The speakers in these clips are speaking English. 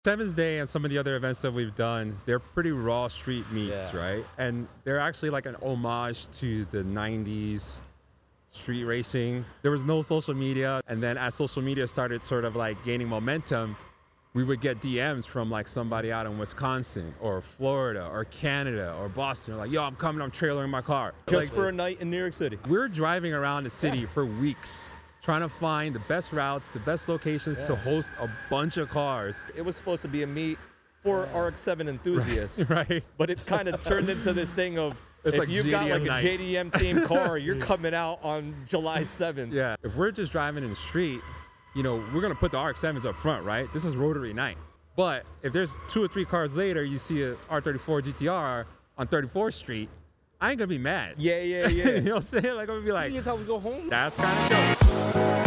Seven's Day and some of the other events that we've done, they're pretty raw street meets, right? And they're actually like an homage to the 90s street racing. There was no social media. And then as social media started sort of like gaining momentum, we would get DMs from like somebody out in Wisconsin or Florida or Canada or Boston. Like, yo, I'm coming, I'm trailering my car. Just like, for a night in New York City. We're driving around the city for weeks, trying to find the best routes, the best locations to host a bunch of cars. It was supposed to be a meet for RX-7 enthusiasts, Right. but it kind of turned into this thing of, It's if like you've got like JDM a JDM themed car, you're coming out on July 7th. Yeah, if we're just driving in the street, you know, we're gonna put the RX-7s up front, right? This is Rotary night. But if there's 2 or 3 cars later, you see a R34 GTR on 34th Street, I ain't gonna be mad. Yeah. You know what I'm saying? Like, I'm gonna be like, You can tell we go home. that's kind of dope.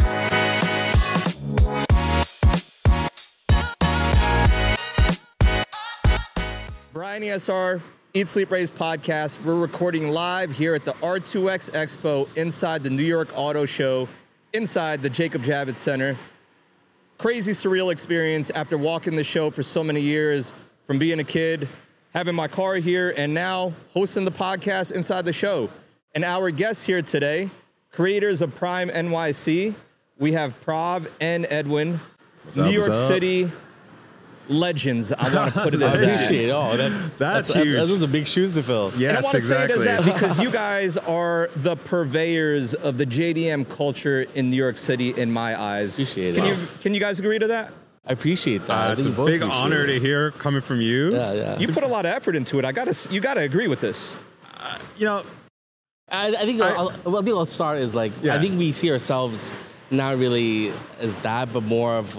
Brian ESR, Eat Sleep Race podcast. We're recording live here at the R2X Expo inside the New York Auto Show, inside the Jacob Javits Center. Crazy surreal experience after walking the show for so many years, from being a kid, having my car here, and now hosting the podcast inside the show. And our guests here today, creators of Prime NYC, we have Prav and Edwin, New York City legends. I want to put it as that. Appreciate it. Oh, That's huge. Those are big shoes to fill. Yes, And I want to exactly. say it as that because you guys are the purveyors of the JDM culture in New York City, in my eyes. Appreciate it. Can you guys agree to that? I appreciate that. I It's think a we both big appreciate honor it. to hear coming from you. Yeah. You put a lot of effort into it. You gotta agree with this. You know, I think I'll start is like, Yeah. I think we see ourselves not really as that, but more of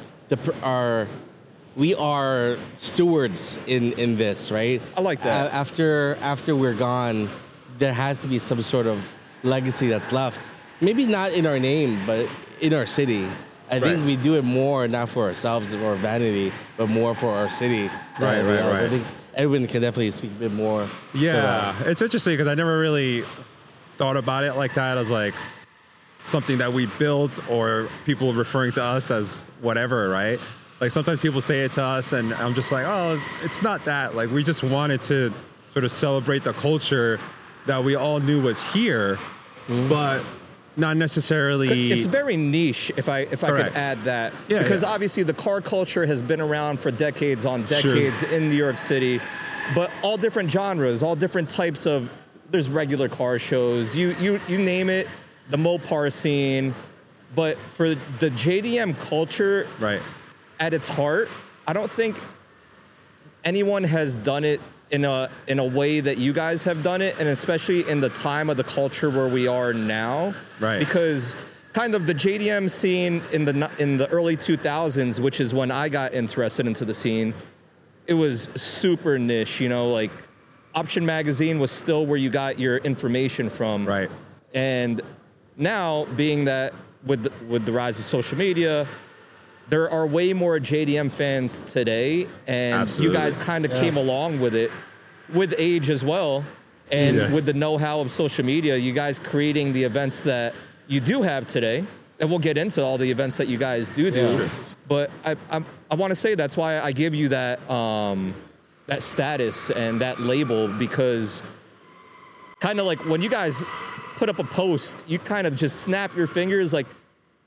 we are stewards in this, right? I like that. After we're gone, there has to be some sort of legacy that's left. Maybe not in our name, but in our city. I think we do it more not for ourselves or vanity, but more for our city. Right. I think Edwin can definitely speak a bit more. to yeah, that. it's interesting because I never really thought about it like that as like something that we built or people referring to us as whatever, right? Like sometimes people say it to us and I'm just like, oh, it's not that. Like we just wanted to sort of celebrate the culture that we all knew was here, but not necessarily. It's very niche, if I could Correct. add that. Yeah, because yeah. obviously the car culture has been around for decades on decades in New York City, but all different genres, all different types of, there's regular car shows, you name it, the Mopar scene, but for the JDM culture Right. at its heart, I don't think anyone has done it in a way that you guys have done it, and especially in the time of the culture where we are now. Right. Because kind of the JDM scene in the early 2000s, which is when I got interested into the scene, it was super niche, you know, like Option Magazine was still where you got your information from. Right. And now, being that with the rise of social media, there are way more JDM fans today, and Absolutely. you guys kind of came along with it, with age as well, and Yes. with the know-how of social media, you guys creating the events that you do have today, and we'll get into all the events that you guys do. Sure. But I want to say that's why I give you that that status and that label, because kind of like when you guys put up a post, you kind of just snap your fingers, like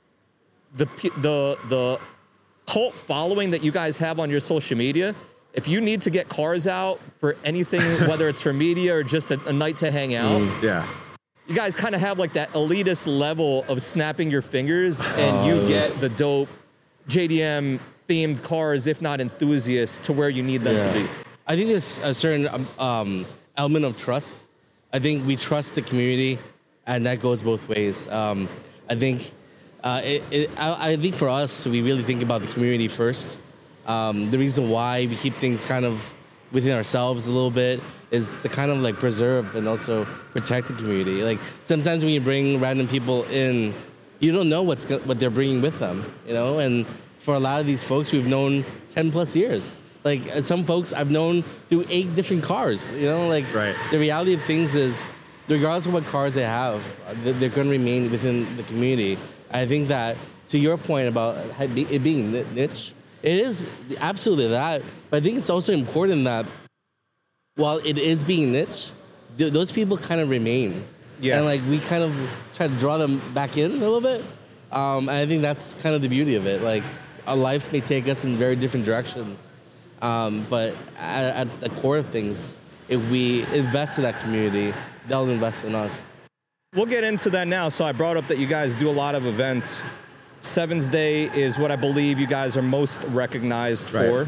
the cult following that you guys have on your social media. If you need to get cars out for anything, whether it's for media or just a night to hang out, Yeah. you guys kind of have like that elitist level of snapping your fingers, and you get the dope JDM themed cars, if not enthusiasts, to where you need them to be. I think there's a certain element of trust. I think we trust the community, and that goes both ways. I think I think for us, we really think about the community first. The reason why we keep things kind of within ourselves a little bit is to kind of like preserve and also protect the community. Like sometimes when you bring random people in, you don't know what they're bringing with them, you know. And for a lot of these folks, we've known 10 plus years. Like some folks I've known through 8 different cars, you know. Like Right. The reality of things is, regardless of what cars they have, they're going to remain within the community. I think that to your point about it being niche, It is absolutely that. But I think it's also important that while it is being niche, those people kind of remain. Yeah. And like we kind of try to draw them back in a little bit. And I think that's kind of the beauty of it. Like our life may take us in very different directions. But at the core of things, if we invest in that community, they'll invest in us. We'll get into that now. So I brought up that you guys do a lot of events. Sevens Day is what I believe you guys are most recognized for.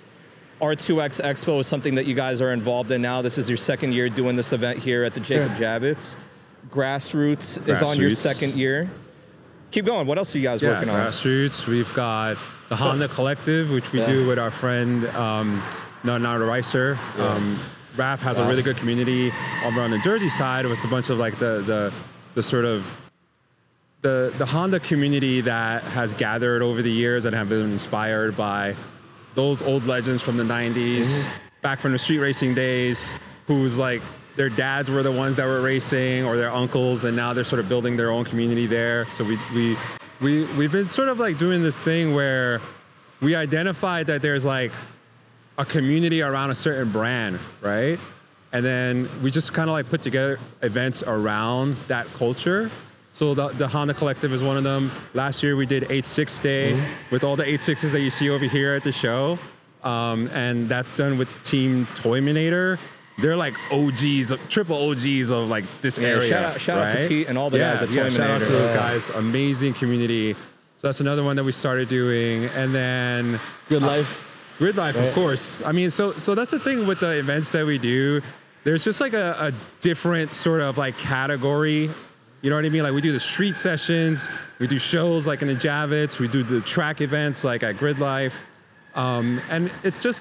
R2X Expo is something that you guys are involved in now. This is your second year doing this event here at the Jacob Javits. Grassroots is on your second year. Keep going. What else are you guys working on? Grassroots. We've got the Honda Collective, which we do with our friend Nana Reiser. Raf has a really good community over on the Jersey side with a bunch of like the sort of the Honda community that has gathered over the years and have been inspired by those old legends from the 90s, back from the street racing days, who's like their dads were the ones that were racing or their uncles, and now they're sort of building their own community there. So we've been sort of like doing this thing where we identified that there's like a community around a certain brand, right? And then we just kind of like put together events around that culture. So the Honda Collective is one of them. Last year we did 8.6 Day with all the 8.6s that you see over here at the show. And that's done with Team Toyminator. They're like OGs, triple OGs of like this area. Shout out to Pete and all the guys at Toyminator. Shout out to those guys. Amazing community. So that's another one that we started doing. And then Grid Life. Grid Life, of course. I mean, so that's the thing with the events that we do. There's just like a different sort of like category. You know what I mean? Like we do the street sessions, we do shows like in the Javits, we do the track events like at Grid Life. And it's just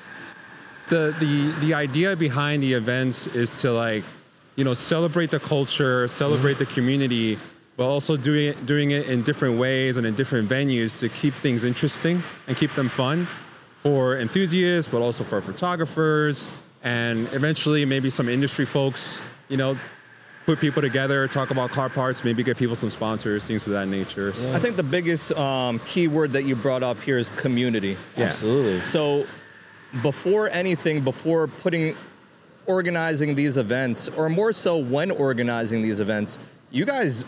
the idea behind the events is to like, you know, celebrate the culture, celebrate the community, but also doing it in different ways and in different venues to keep things interesting and keep them fun for enthusiasts, but also for photographers, and eventually maybe some industry folks, you know, put people together, talk about car parts, maybe get people some sponsors, things of that nature. So. I think the biggest key word that you brought up here is community. Yeah. Absolutely. So before anything, before organizing these events, or more so when organizing these events, you guys,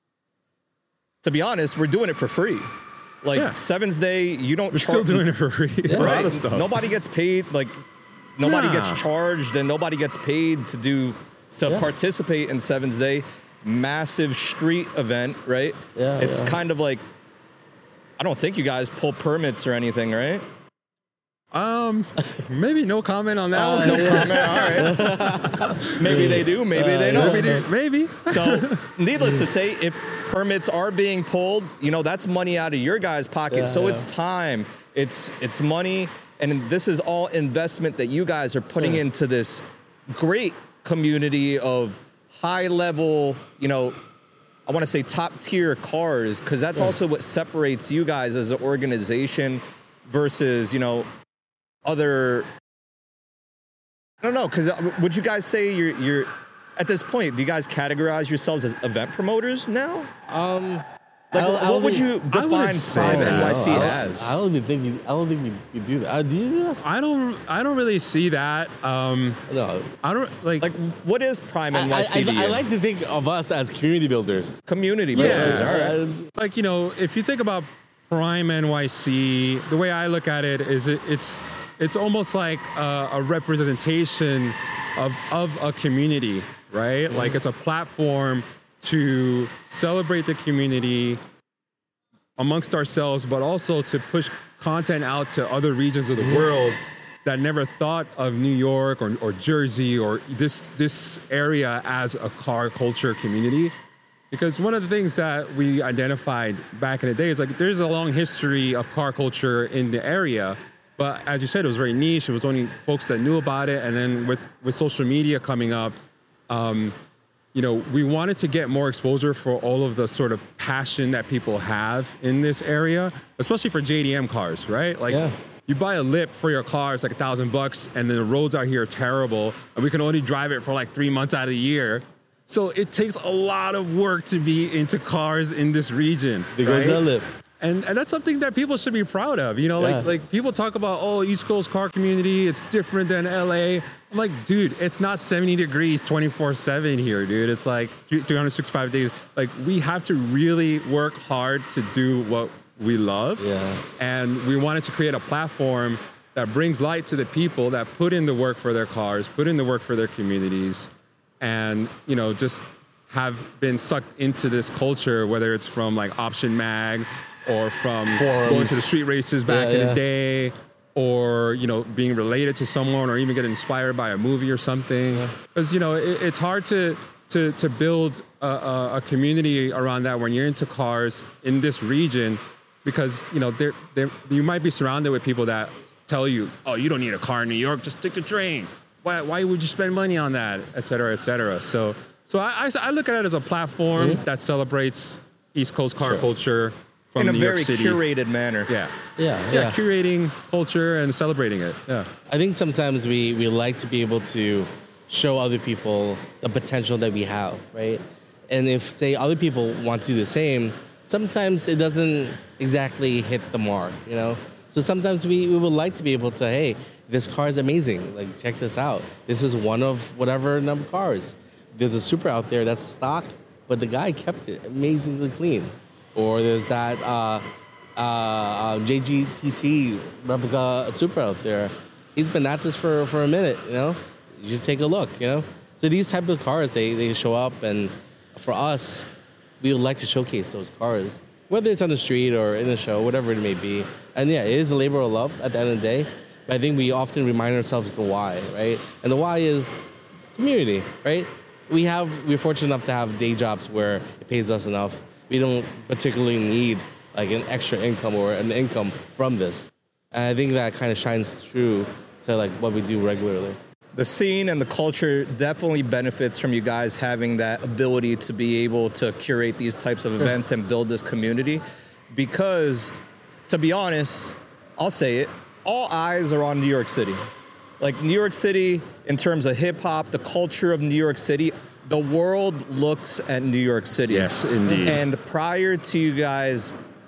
to be honest, we're doing it for free. Like Sevens Day, you don't. We're still doing it for free. Yeah. For a lot of stuff. Nobody gets paid. Like nobody gets charged, and nobody gets paid to participate in Sevens Day. Massive street event, right? Yeah. It's kind of like, I don't think you guys pull permits or anything, right? Maybe no comment on that one. No comment. All right. Maybe they do. Maybe they don't. Maybe. So, needless to say, if permits are being pulled, you know, that's money out of your guys' pocket. So it's time, it's money, and this is all investment that you guys are putting into this great community of high level, you know, I want to say top tier cars, because that's also what separates you guys as an organization versus, you know, other, I don't know, because would you guys say you're at this point, do you guys categorize yourselves as event promoters now? What would you define Prime NYC as? I don't think we do that. Do you do that? I don't really see that. No. I don't like what is Prime NYC? I like to think of us as community builders. Community builders. All right. Like, you know, if you think about Prime NYC, the way I look at it is it's almost like a representation of a community, right? Like it's a platform to celebrate the community amongst ourselves, but also to push content out to other regions of the world that never thought of New York or Jersey or this area as a car culture community. Because one of the things that we identified back in the day is like there's a long history of car culture in the area, but as you said, it was very niche. It was only folks that knew about it. And then with social media coming up, you know, we wanted to get more exposure for all of the sort of passion that people have in this area, especially for JDM cars, right? Like you buy a lip for your car, it's like $1,000, and then the roads out here are terrible, and we can only drive it for like 3 months out of the year. So it takes a lot of work to be into cars in this region. There goes that lip. And that's something that people should be proud of. You know, like people talk about, oh, East Coast car community, it's different than LA. I'm like, dude, it's not 70 degrees 24/7 here, dude. It's like 365 days. Like, we have to really work hard to do what we love. Yeah. And we wanted to create a platform that brings light to the people that put in the work for their cars, put in the work for their communities, and, you know, just have been sucked into this culture, whether it's from like Option Mag, or from going to the street races back in the day, or, you know, being related to someone, or even get inspired by a movie or something. Because, you know, it's hard to build a community around that when you're into cars in this region, because, you know, you might be surrounded with people that tell you, oh, you don't need a car in New York, just take the train. Why would you spend money on that, et cetera, et cetera. So I look at it as a platform that celebrates East Coast car culture, from in a New York very City. Curated manner. Yeah, Yeah. curating culture and celebrating it. Yeah. I think sometimes we like to be able to show other people the potential that we have, right? And if, say, other people want to do the same, sometimes it doesn't exactly hit the mark, you know? So sometimes we would like to be able to, hey, this car is amazing. Like, check this out. This is one of whatever number of cars. There's a Supra out there that's stock, but the guy kept it amazingly clean. Or there's that JGTC replica Supra out there. He's been at this for a minute, you know? You just take a look, you know? So these type of cars, they show up, and for us, we would like to showcase those cars, whether it's on the street or in a show, whatever it may be. And yeah, it is a labor of love at the end of the day, but I think we often remind ourselves the why, right? And the why is community, right? We're fortunate enough to have day jobs where it pays us enough. We don't particularly need like an extra income or an income from this. And I think that kind of shines through to like what we do regularly. The scene and the culture definitely benefits from you guys having that ability to be able to curate these types of events and build this community. Because, to be honest, I'll say it, all eyes are on New York City. Like, New York City, in terms of hip hop, the culture of New York City, the world looks at New York City. Yes, indeed. And prior to you guys,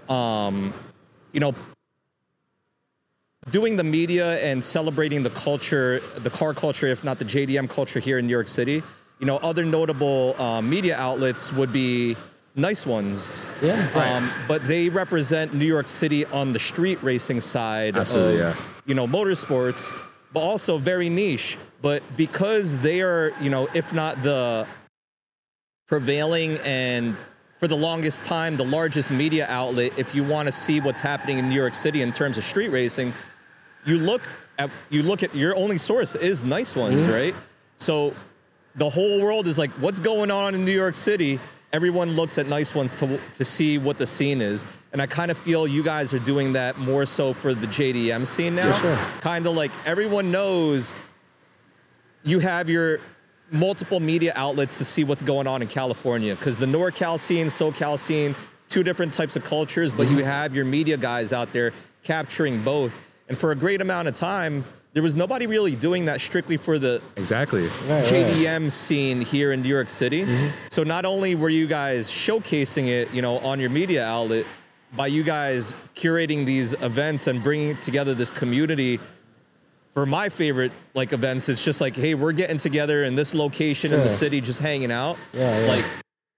you know, doing the media and celebrating the culture, the car culture, if not the JDM culture here in New York City, you know, other notable media outlets would be Nice Ones. Yeah. Right. But they represent New York City on the street racing side of, you know, motorsports, but also very niche. But because they are, you know, if not the prevailing and for the longest time, the largest media outlet, if you want to see what's happening in New York City in terms of street racing, you look at your only source is Nice Ones, right? So the whole world is like, what's going on in New York City? Everyone looks at Nice Ones to see what the scene is. And I kind of feel you guys are doing that more so for the JDM scene now. Yeah, sure. Kind of like everyone knows you have your multiple media outlets to see what's going on in California, because the NorCal scene, SoCal scene, two different types of cultures, but you have your media guys out there capturing both. And for a great amount of time, there was nobody really doing that strictly for the JDM scene here in New York City. So not only were you guys showcasing it, you know, on your media outlet, by you guys curating these events and bringing together this community. For my favorite like events, it's just like, hey, we're getting together in this location in the city, just hanging out. Like,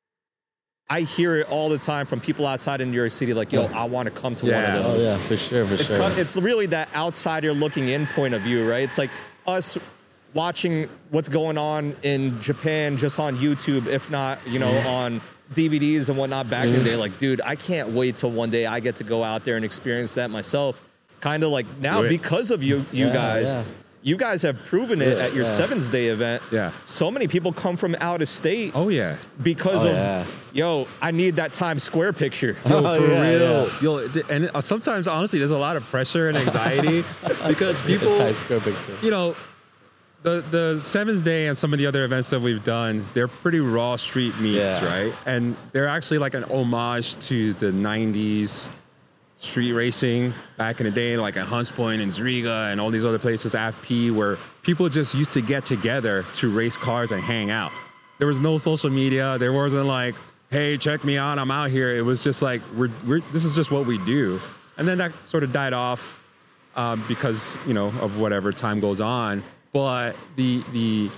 I hear it all the time from people outside of New York City, like, yo, I want to come to one of those. Oh yeah, for sure. It's really that outsider looking in point of view, right? It's like us watching what's going on in Japan just on YouTube, if not, you know, on DVDs and whatnot back in the day. Like, dude, I can't wait till one day I get to go out there and experience that myself. Kind of like now, because of you guys, you guys have proven it at your Sevens Day event. So many people come from out of state. Because of, yo, I need that Times Square picture. Yo, for real. Yo, and sometimes, honestly, there's a lot of pressure and anxiety because people, Times Square picture. You know, the Sevens Day and some of the other events that we've done, they're pretty raw street meets, right? And they're actually like an homage to the 90s street racing back in the day, like at Hunts Point and Zriga and all these other places, AFP, where people just used to get together to race cars and hang out. There was no social media. There wasn't like, hey, check me out, I'm out here. It was just like, this is just what we do. And then that sort of died off because, you know, of whatever time goes on. But the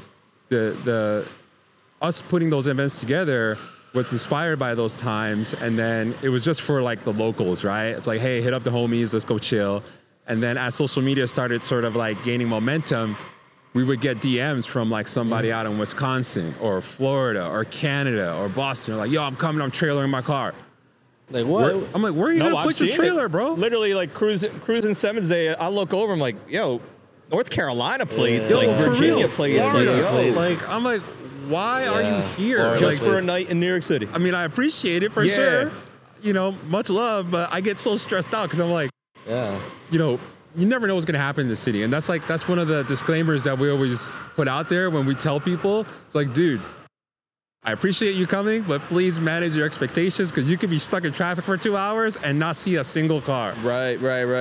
us putting those events together was inspired by those times. And then it was just for like the locals, right? It's like, hey, hit up the homies, let's go chill. And then as social media started sort of like gaining momentum, we would get DMs from like somebody out in Wisconsin or Florida or Canada or Boston. Like, yo, I'm coming, I'm trailering my car. Like, what? I'm like, where are you gonna put your trailer, bro? Literally, like cruising Sevens Day, I look over, I'm like, yo, North Carolina plates, Yeah. like Yo, for Virginia real, plates, Florida like, yo, plates. Like, I'm like, why are you here? Florida just Like, for a night in New York City. I mean, I appreciate it for Yeah. sure. You know, much love, but I get so stressed out because I'm like, Yeah. you know, you never know what's going to happen in the city. And that's one of the disclaimers that we always put out there when we tell people. It's like, dude, I appreciate you coming, but please manage your expectations because you could be stuck in traffic for 2 hours and not see a single car. Right.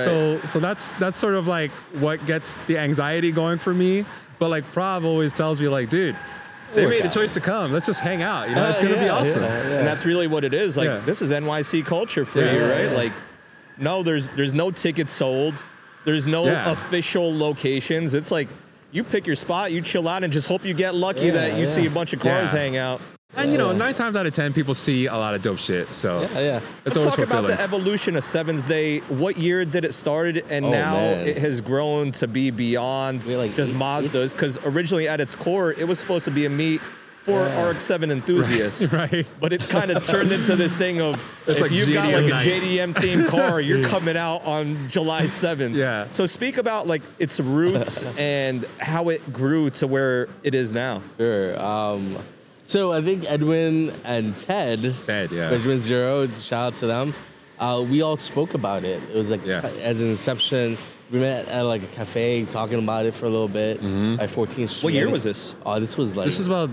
So that's sort of like what gets the anxiety going for me. But like Prav always tells me like, dude, they made the choice to come. Let's just hang out. You know, it's going to be awesome. And that's really what it is. Like, this is NYC culture for you, right? Like, no, there's no tickets sold. There's no official locations. It's like you pick your spot, you chill out, and just hope you get lucky that you see a bunch of cars hang out. And, you know, 9 times out of 10, people see a lot of dope shit. So Yeah. it's Let's always talk about fulfilling. the evolution of Sevens Day. What year did it started? And now man. it has grown to be beyond We're like just Mazdas. Because originally at its core, it was supposed to be a meet for RX-7 enthusiasts. Right. But it kind of turned into this thing of if like you've got like a JDM JDM themed car, you're coming out on July 7th. Yeah. So speak about like its roots and how it grew to where it is now. Sure. So I think Edwin and Ted, yeah. Benjamin Zero, shout out to them. We all spoke about it. It was like as an inception. We met at like a cafe talking about it for a little bit at 14th Street. What year was this? Oh, this was like... This is about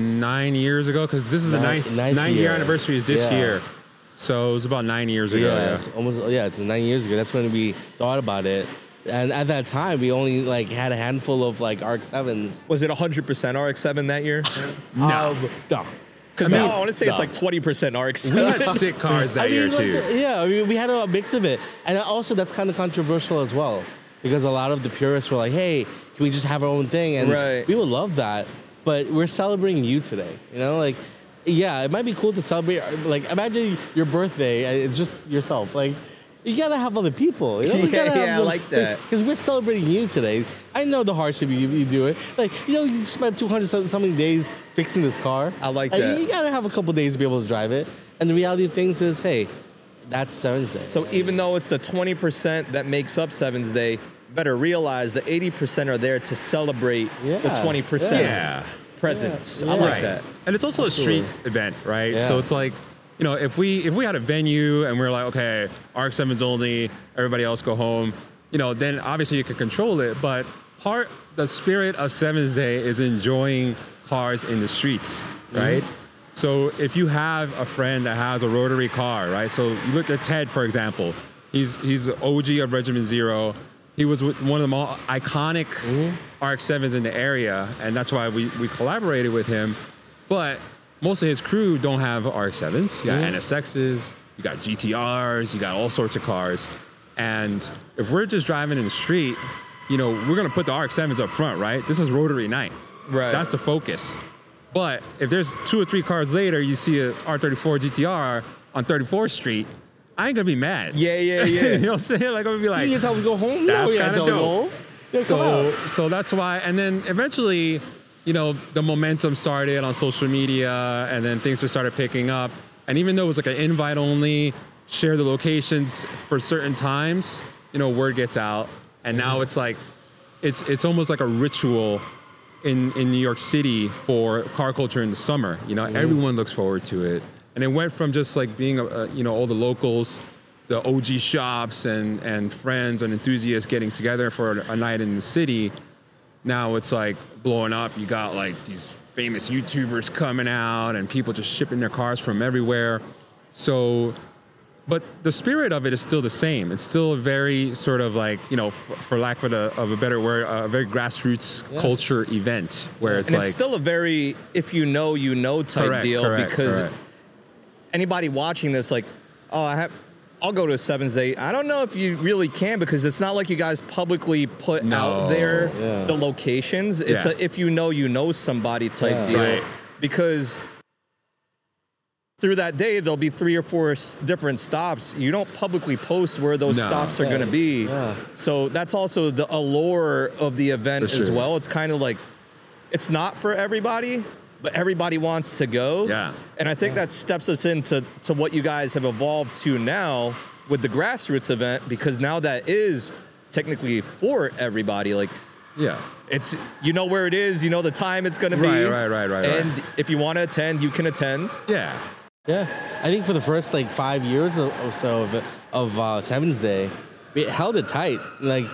9 years ago because this is the ninth ninth year year. anniversary is this year. So it was about 9 years ago. Yeah, it's almost, it's 9 years ago. That's when we thought about it. And at that time, we only like had a handful of like RX-7s. Was it 100% RX-7 that year? No. Because now I want to say it's like 20% RX-7. We had sick cars that year too. We had a mix of it. And also that's kind of controversial as well. Because a lot of the purists were like, hey, can we just have our own thing? And we would love that. But we're celebrating you today. You know, like, yeah, it might be cool to celebrate. Like, imagine your birthday and it's just yourself. Like, you gotta have other people. You know? You gotta have I like that. Because we're celebrating you today. I know the hardship you do it. Like, you know, you spent 200 something days fixing this car. I like that. You gotta have a couple days to be able to drive it. And the reality of things is, hey, that's Sevens Day. So even though it's the 20% that makes up Sevens Day, you better realize the 80% are there to celebrate the 20% presence. I like that. And it's also a street event, right? Yeah. So it's like, you know, if we had a venue and we're like, okay, RX-7's only, everybody else go home, you know, then obviously you can control it. But the spirit of Sevens Day is enjoying cars in the streets, right? So if you have a friend that has a rotary car, right? So you look at Ted, for example. He's the OG of Regiment Zero. He was one of the more iconic RX-7s in the area, and that's why we collaborated with him. But most of his crew don't have RX-7s. You got NSXs, you got GTRs, you got all sorts of cars. And if we're just driving in the street, you know, we're gonna put the RX-7s up front, right? This is rotary night. Right. That's the focus. But if there's 2 or 3 cars later, you see a R34 GTR on 34th Street, I ain't gonna be mad. Yeah. You know what I'm saying? Like, I'm gonna be like, you can tell me to go home? that's No, kind of dope. Yeah, So that's why, and then eventually, you know, the momentum started on social media, and then things just started picking up. And even though it was like an invite only, share the locations for certain times, you know, word gets out. And now it's like, it's almost like a ritual in New York City for car culture in the summer. You know, everyone looks forward to it. And it went from just like being, you know, all the locals, the OG shops and friends and enthusiasts getting together for a night in the city. Now it's like blowing up. You got like these famous YouTubers coming out and people just shipping their cars from everywhere. So, but the spirit of it is still the same. It's still a very sort of like, you know, for lack of a better word, a very grassroots culture event where it's and like. It's still a very, if you know, you know type deal because anybody watching this, like, oh, I'll go to a Sevens Day. I don't know if you really can, because it's not like you guys publicly put out there the locations. It's a if you know somebody type deal. Right. Because through that day, there'll be 3 or 4 different stops. You don't publicly post where those stops are going to be. Yeah. So that's also the allure of the event as well. It's kind of like, it's not for everybody, but everybody wants to go. Yeah. And I think that steps us into what you guys have evolved to now with the grassroots event, because now that is technically for everybody. Like, it's, you know where it is, you know the time it's going to be. Right. And if you want to attend, you can attend. Yeah. Yeah, I think for the first like 5 years or so of Sevens Day, we held it tight. Like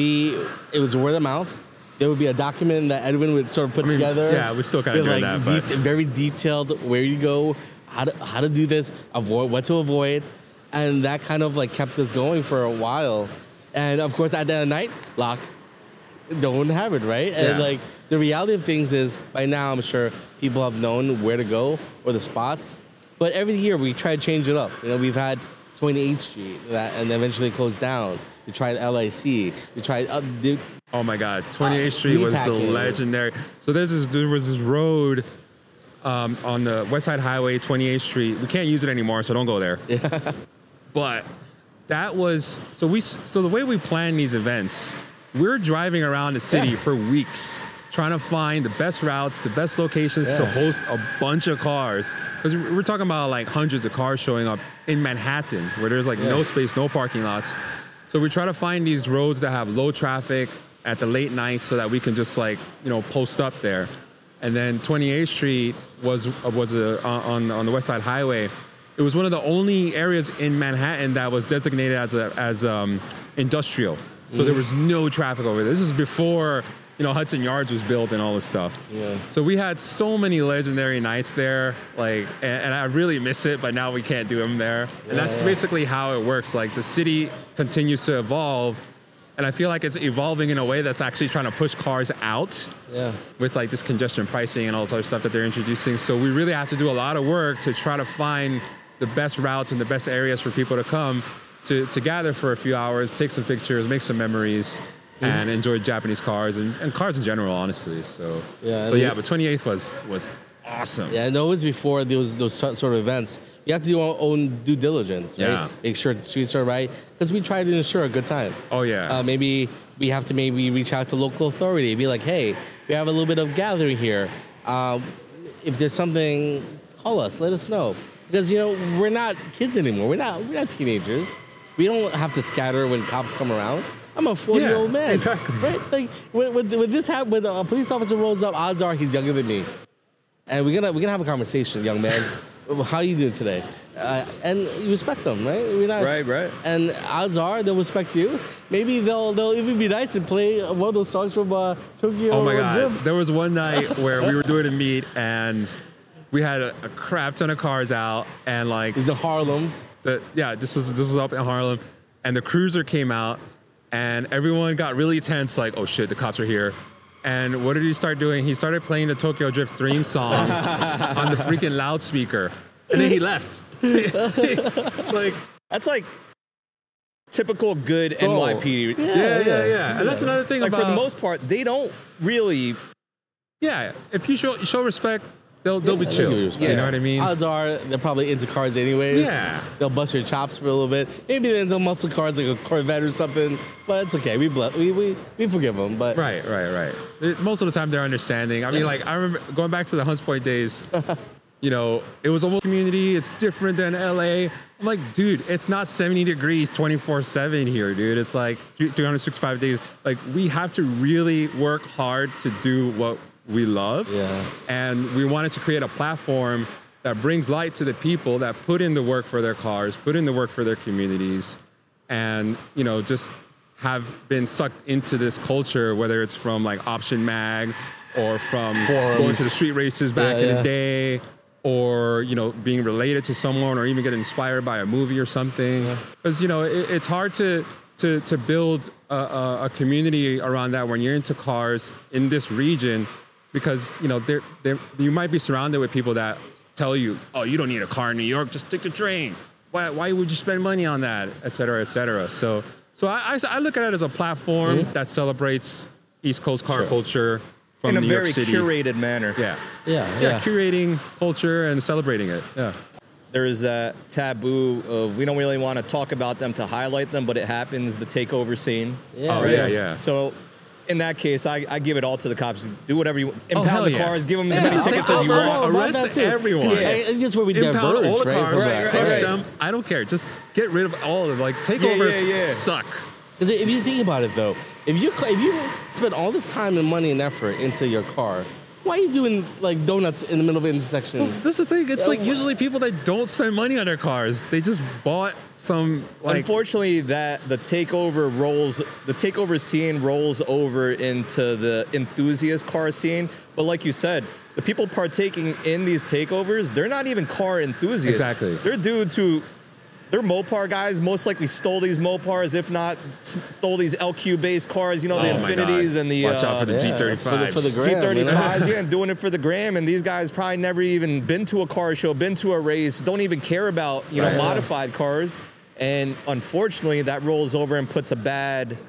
it was word of mouth. There would be a document that Edwin would sort of put together. Yeah, we're still kind of doing like that, but very detailed where you go, how to do this, avoid what to avoid, and that kind of like kept us going for a while. And of course, at the end of the night, lock, don't have it, right? And like the reality of things is, by now I'm sure people have known where to go or the spots. But every year we try to change it up. You know, we've had 28th Street and eventually cled down. We tried LIC. We tried oh my God, 28th Street was the legendary. So there was this road on the West Side Highway, 28th Street. We can't use it anymore, so don't go there. Yeah. But that was so the way we plan these events, we're driving around the city for weeks, trying to find the best routes, the best locations to host a bunch of cars. Because we're talking about like hundreds of cars showing up in Manhattan, where there's like no space, no parking lots. So we try to find these roads that have low traffic at the late nights, so that we can just like, you know, post up there. And then 28th Street was on the West Side Highway. It was one of the only areas in Manhattan that was designated as industrial. So there was no traffic over there. This is before, you know, Hudson Yards was built and all this stuff. Yeah. So we had so many legendary nights there, like, and I really miss it, but now we can't do them there. And that's basically how it works. Like, the city continues to evolve, and I feel like it's evolving in a way that's actually trying to push cars out with like this congestion pricing and all this other stuff that they're introducing. So we really have to do a lot of work to try to find the best routes and the best areas for people to come to gather for a few hours, take some pictures, make some memories, and enjoy Japanese cars and cars in general, honestly. So but 28th was awesome. Yeah, and always before those sort of events, you have to do our own due diligence, right? Yeah. Make sure the streets are right, because we try to ensure a good time. Oh, yeah. Maybe we have to reach out to local authority, be like, hey, we have a little bit of gathering here. If there's something, call us, let us know. Because, you know, we're not kids anymore. We're not teenagers. We don't have to scatter when cops come around. I'm a 40-year-old man. Exactly. Right? Like, when a police officer rolls up, odds are he's younger than me. And we're gonna have a conversation, young man. How are you doing today? And you respect them, right? Right. And odds are they'll respect you. Maybe they'll even be nice and play one of those songs from Tokyo. Oh my God! Drift. There was one night where we were doing a meet and we had a crap ton of cars out, and like this is Harlem. This was up in Harlem, and the cruiser came out, and everyone got really tense, like, oh shit, the cops are here. And what did he start doing? He started playing the Tokyo Drift theme song on the freaking loudspeaker. And then he left. Like, that's like typical good NYPD. Yeah. And that's another thing like, about... for the most part, they don't really... Yeah, if you show respect, they'll be chill. You know what I mean? Odds are they're probably into cars anyways. Yeah. They'll bust your chops for a little bit. Maybe they'll muscle cars like a Corvette or something, but it's okay. We forgive them. But right. Most of the time they're understanding. I mean, like, I remember going back to the Hunts Point days. You know, it was almost community. It's different than LA. I'm like, dude, it's not 70 degrees 24/7 here, dude. It's like 365 days. Like, we have to really work hard to do what we love. Yeah. And we wanted to create a platform that brings light to the people that put in the work for their cars, put in the work for their communities, and, you know, just have been sucked into this culture, whether it's from like Option Mag or from going to the street races back in the day, or, you know, being related to someone, or even get inspired by a movie or something. Because, you know, it's hard to build a community around that when you're into cars in this region. because you might be surrounded with people that tell you, oh, you don't need a car in New York, just take the train. Why would you spend money on that, et cetera, et cetera. So I look at it as a platform that celebrates East Coast car culture from in a New very York City. curated manner. Yeah, curating culture and celebrating it. Yeah. There is that taboo of we don't really want to talk about them to highlight them, but it happens, the takeover scene. Yeah. Yeah. So in that case, I give it all to the cops. Do whatever you want. hell Impound the yeah. cars, give them as many tickets as you want. Arrest everyone. I think that's where we Impound diverge, all the right? cars, From crush that. them. I don't care. Just get rid of all of them. Like, takeovers suck. Because if you think about it, though, if you spend all this time and money and effort into your car, why are you doing like donuts in the middle of an intersection? Well, that's the thing. It's like usually people that don't spend money on their cars, they just bought some. Like, Unfortunately, the takeover scene rolls over into the enthusiast car scene. But like you said, the people partaking in these takeovers, they're not even car enthusiasts. Exactly. They're dudes who. They're Mopar guys, most likely stole these Mopars, if not stole these LQ-based cars, the oh my Infinities God. and the... Watch out for the G35s. For the gram, G35s, and doing it for the gram, and these guys probably never even been to a car show, been to a race, don't even care about, modified cars, and unfortunately, that rolls over and puts a bad,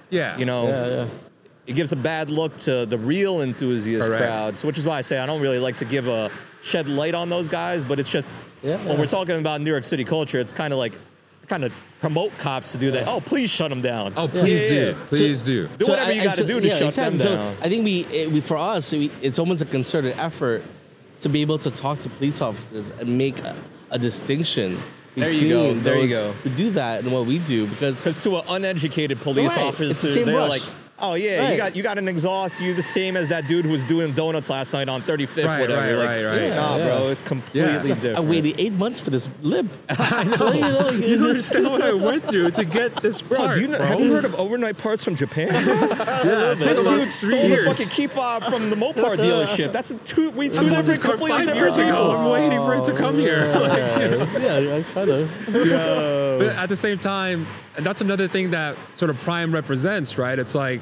it gives a bad look to the real enthusiast crowd, which is why I say I don't really like to shed light on those guys, but it's just, when we're talking about New York City culture, it's kind of promote cops to do that. Oh, please shut them down. Oh, please do. Please do. Do whatever you got to do to shut them down. So I think for us, it's almost a concerted effort to be able to talk to police officers and make a distinction between those who do that and what we do. Because to an uneducated police officer, they're like, oh yeah, you got an exhaust. You the same as that dude who was doing donuts last night on 35th, whatever. Right. Bro, it's completely different. I waited 8 months for this lip. I know. You don't understand what I went through to get this part, Have you heard of overnight parts from Japan? This dude stole the fucking key fob from the Mopar dealership. That's two different, completely different people. I'm waiting for it to come here. Yeah, kind of. But at the same time, and that's another thing that sort of Prime represents, right? It's like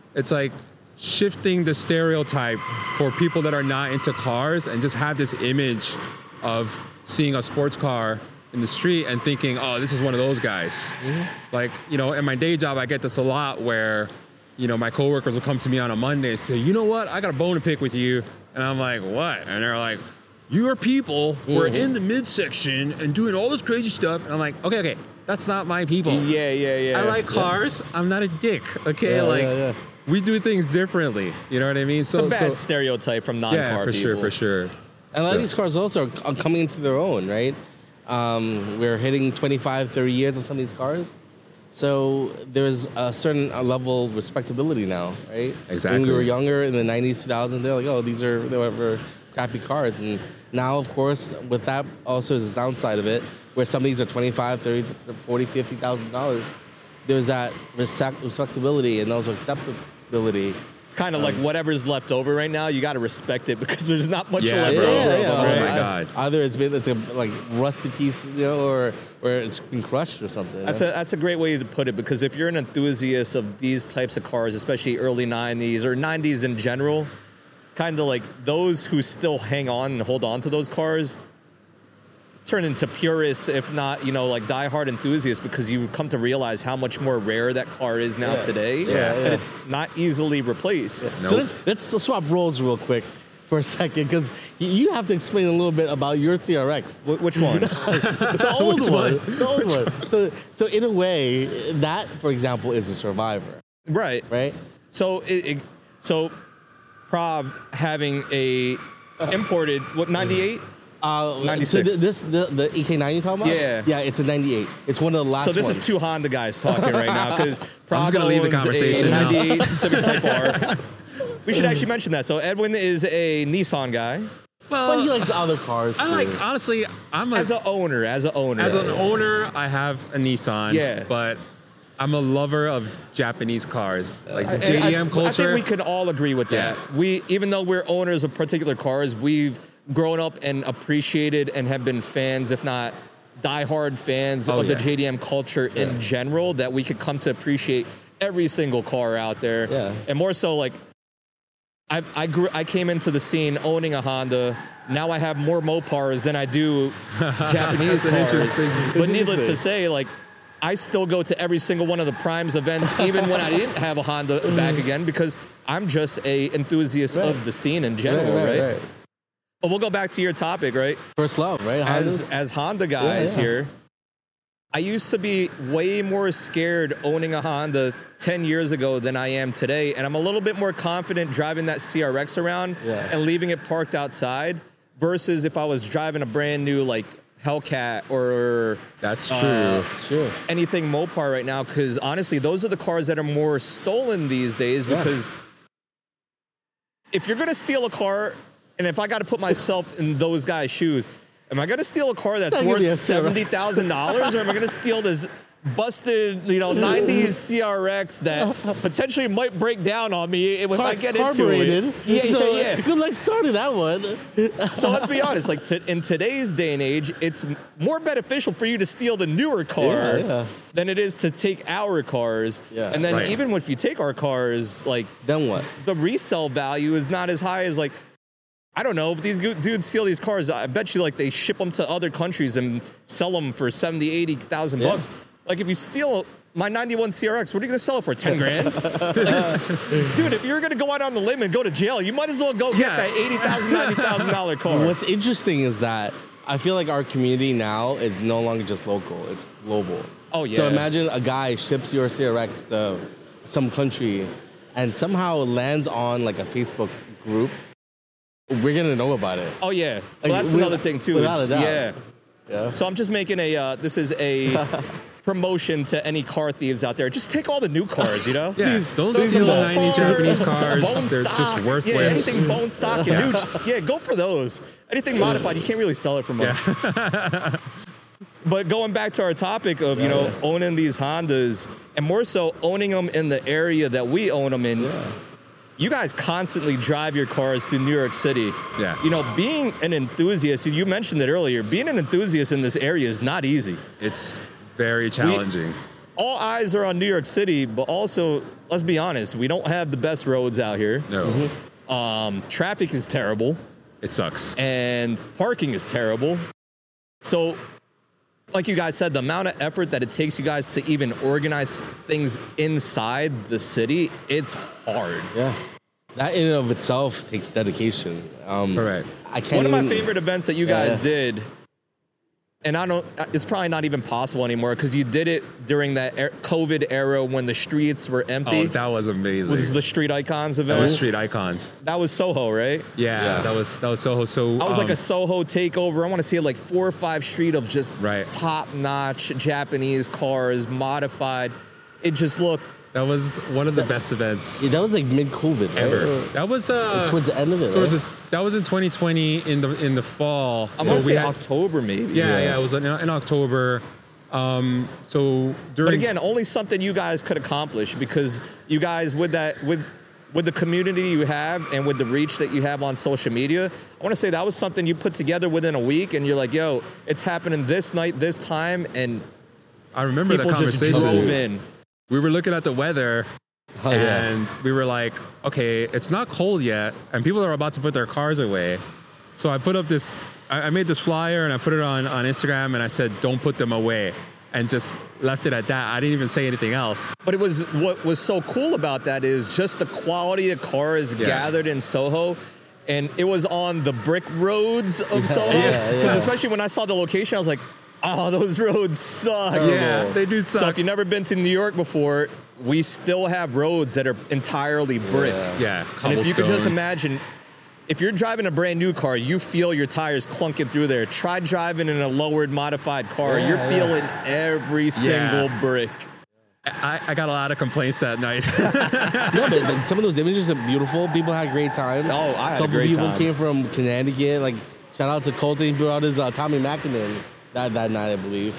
shifting the stereotype for people that are not into cars and just have this image of seeing a sports car in the street and thinking, oh, this is one of those guys. Mm-hmm. Like, in my day job, I get this a lot where, my coworkers will come to me on a Monday and say, you know what? I got a bone to pick with you. And I'm like, what? And they're like, your people were in the midsection and doing all this crazy stuff. And I'm like, okay, that's not my people. Yeah. I like cars. I'm not a dick. Okay, we do things differently. You know what I mean? It's a bad stereotype from non-car people. For sure. And a lot of these cars also are coming into their own, right? We're hitting 25, 30 years on some of these cars. So there's a certain level of respectability now, right? Exactly. When we were younger in the 90s, 2000s, they're like, oh, these are whatever crappy cars. And now, of course, with that also is the downside of it, where some of these are $25, $30, $40, $50,000. There's that respectability and also acceptability. It's kind of like whatever's left over right now, you got to respect it because there's not much left over. Oh my God. Either it's a like rusty piece, or it's been crushed or something. That's a great way to put it, because if you're an enthusiast of these types of cars, especially early 90s or 90s in general, kind of like those who still hang on and hold on to those cars turn into purists, if not, like diehard enthusiasts, because you come to realize how much more rare that car is now today. And it's not easily replaced. Nope. So let's swap roles real quick for a second, because you have to explain a little bit about your TRX. Which one? The old one. The old one. So in a way, that, for example, is a survivor. Right. So so Prav having a imported, 98? 96. So the EK90 you're talking about? Yeah, it's a 98. It's one of the last ones. So this is two Honda guys talking right now, because I'm just going to leave the conversation now. 98 Civic Type R. We should actually mention that. So Edwin is a Nissan guy. Well, he likes other cars too. Honestly, as an owner. As an owner, I have a Nissan, but I'm a lover of Japanese cars, like the JDM culture. I think we could all agree with that. Even though we're owners of particular cars, we've grown up and appreciated and have been fans, if not diehard fans of the JDM culture in general, that we could come to appreciate every single car out there. And more so, like, I came into the scene owning a Honda. Now I have more Mopars than I do Japanese cars. But needless to say, like, I still go to every single one of the Primes events, even when I didn't have a Honda back again, because I'm just a enthusiast of the scene in general, right? But we'll go back to your topic, right? First love, right? As Honda guys here, I used to be way more scared owning a Honda 10 years ago than I am today. And I'm a little bit more confident driving that CRX around and leaving it parked outside versus if I was driving a brand new, like, Hellcat or that's true. Sure. Anything Mopar right now, because honestly, those are the cars that are more stolen these days. Because if you're gonna steal a car, and if I got to put myself in those guys' shoes, am I gonna steal a car that's worth $70,000, or am I gonna steal this busted, 90s CRX that potentially might break down on me if I get into it? Yeah. Good luck starting that one. So let's be honest, like in today's day and age, it's more beneficial for you to steal the newer car than it is to take our cars. And then even if you take our cars, like, then what? The resale value is not as high as, like, I don't know, if these dudes steal these cars, I bet you, like, they ship them to other countries and sell them for 70, 80,000 bucks. Like, if you steal my 91 CRX, what are you going to sell it for, 10 grand? Like, dude, if you're going to go out on the limb and go to jail, you might as well go get that $80,000, $90,000 car. What's interesting is that I feel like our community now is no longer just local, it's global. Oh, yeah. So imagine a guy ships your CRX to some country and somehow lands on, like, a Facebook group. We're going to know about it. Oh, yeah. Well, Like, that's another thing, too. Without a doubt. Yeah. So I'm just making this is a promotion to any car thieves out there. Just take all the new cars, Yeah, those steal 90s Japanese cars, they're just worthless. Yeah, anything bone stock and new, just, go for those. Anything modified, you can't really sell it for much. But going back to our topic of, owning these Hondas, and more so owning them in the area that we own them in, you guys constantly drive your cars to New York City. Yeah. Being an enthusiast, you mentioned it earlier, being an enthusiast in this area is not easy. It's very challenging. All eyes are on New York City, but also, let's be honest, we don't have the best roads out here. No. Traffic is terrible. It sucks. And parking is terrible. So, like you guys said, the amount of effort that it takes you guys to even organize things inside the city, it's hard. Yeah. That in and of itself takes dedication. Correct. One of my favorite events that you guys did, and it's probably not even possible anymore because you did it during that COVID era when the streets were empty. Oh, that was amazing. Was the Street Icons event? That was Street Icons. That was Soho, right? Yeah. That was Soho. So I was like a Soho takeover. I want to see like 4 or 5 street of just top-notch Japanese cars, modified. It just looked. That was one of the best events. Yeah, that was like mid-COVID, right? Ever. That was towards the end of it. Right? That was in 2020 in the fall. I'm gonna say October maybe. Yeah. It was in October. So during. But again, only something you guys could accomplish because you guys with the community you have and with the reach that you have on social media, I want to say that was something you put together within a week, and you're like, yo, it's happening this night, this time, and I remember the conversation. Just drove in. We were looking at the weather, and we were like, okay, it's not cold yet, and people are about to put their cars away. So I put up I made this flyer, and I put it on Instagram, and I said, don't put them away, and just left it at that. I didn't even say anything else. But what was so cool about that is just the quality of cars gathered in Soho. And it was on the brick roads of Soho. Because especially when I saw the location, I was like, oh, those roads suck. Yeah, they do suck. So if you've never been to New York before, we still have roads that are entirely brick. Yeah, and if you could just imagine, if you're driving a brand new car, you feel your tires clunking through there. Try driving in a lowered, modified car. You're feeling every single brick. I got a lot of complaints that night. No, but some of those images are beautiful. People had a great time. Oh, I had a great time. People came from Connecticut. Like, shout out to Colton. He brought out his Tommy Mackinnon that night, I believe.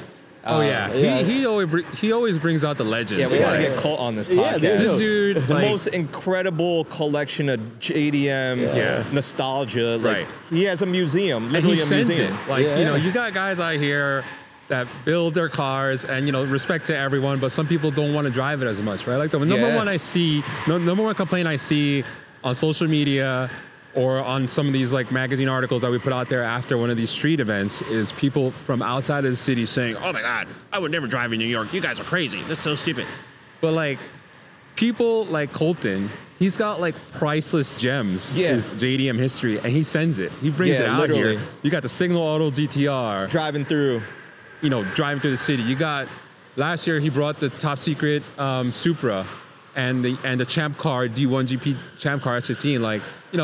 He always brings out the legends. Yeah, we gotta get Colt on this podcast. This dude, the most incredible collection of JDM nostalgia. Like, he has a museum, literally a museum. You got guys out here that build their cars, and respect to everyone, but some people don't want to drive it as much, right? Like the number one complaint I see on social media or on some of these like magazine articles that we put out there after one of these street events is people from outside of the city saying, oh my God, I would never drive in New York. You guys are crazy. That's so stupid. But like people like Colton, he's got like priceless gems in JDM history, and he sends it. He brings it out here. You got the Signal Auto GTR. Driving through the city. You got, last year he brought the top secret Supra and the Champ Car, D1 GP Champ Car S15. Like,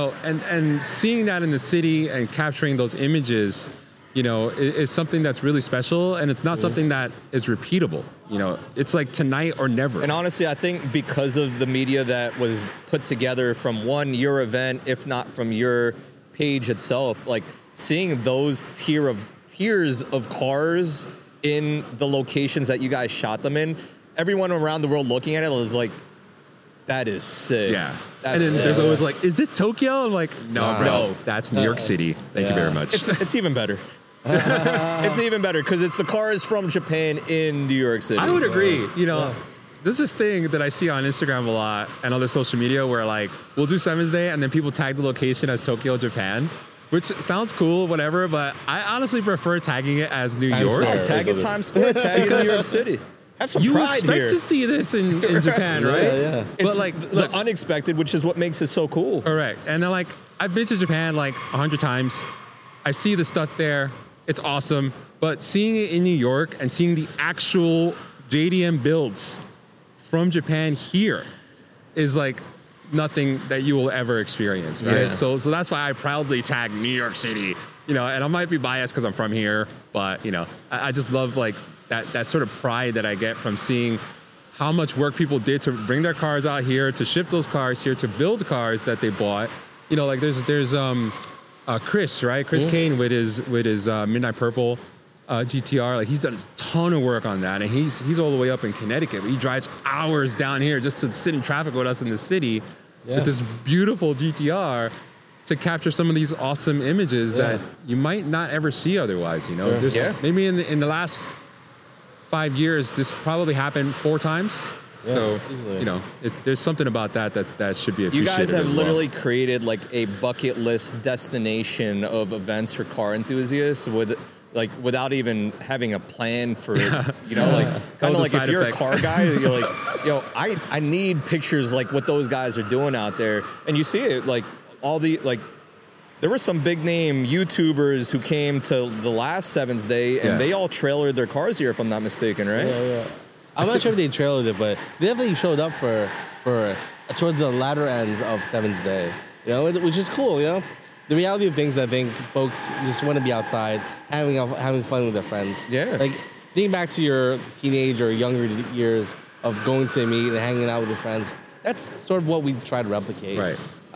and seeing that in the city and capturing those images, is something that's really special, and it's not something that is repeatable. It's like tonight or never. And honestly, I think because of the media that was put together from your event, if not from your page itself, like seeing those tiers of cars in the locations that you guys shot them in, everyone around the world looking at it was like, that is sick. Yeah. And then there's always like, is this Tokyo? I'm like, no, bro, no. That's New York City. Thank you very much. It's even better. It's even better because it's the cars from Japan in New York City. I would agree. There's this thing that I see on Instagram a lot and other social media where like we'll do Seven's Day and then people tag the location as Tokyo, Japan, which sounds cool, whatever, but I honestly prefer tagging it as New York. Tag it Times Square, tag it New York City. Have some pride here. You expect to see this in Japan, right? Yeah. But like the unexpected, which is what makes it so cool. Correct. And then like I've been to Japan like 100 times. I see the stuff there. It's awesome. But seeing it in New York and seeing the actual JDM builds from Japan here is like nothing that you will ever experience, right? Yeah. So that's why I proudly tag New York City, and I might be biased because I'm from here, but I just love like that sort of pride that I get from seeing how much work people did to bring their cars out here, to ship those cars here, to build cars that they bought. Like there's Chris, right? Chris Kane with his Midnight Purple GTR. Like he's done a ton of work on that, and he's all the way up in Connecticut. He drives hours down here just to sit in traffic with us in the city with this beautiful GTR to capture some of these awesome images that you might not ever see otherwise. Maybe in the last 5 years, this probably happened 4 times. So, there's something about that should be appreciated. You guys have literally created like a bucket list destination of events for car enthusiasts without even having a plan for it. Kind of like if you're a car guy, you're like, I need pictures like what those guys are doing out there. And you see it like there were some big name YouTubers who came to the last Seven's Day and they all trailered their cars here, if I'm not mistaken, right? Yeah. I'm not sure if they trailered it, but they definitely showed up for towards the latter end of Seven's Day, which is cool, The reality of things, I think folks just want to be outside, having fun with their friends. Yeah. Like, think back to your teenage or younger years of going to a meet and hanging out with your friends. That's sort of what we try to replicate. Right.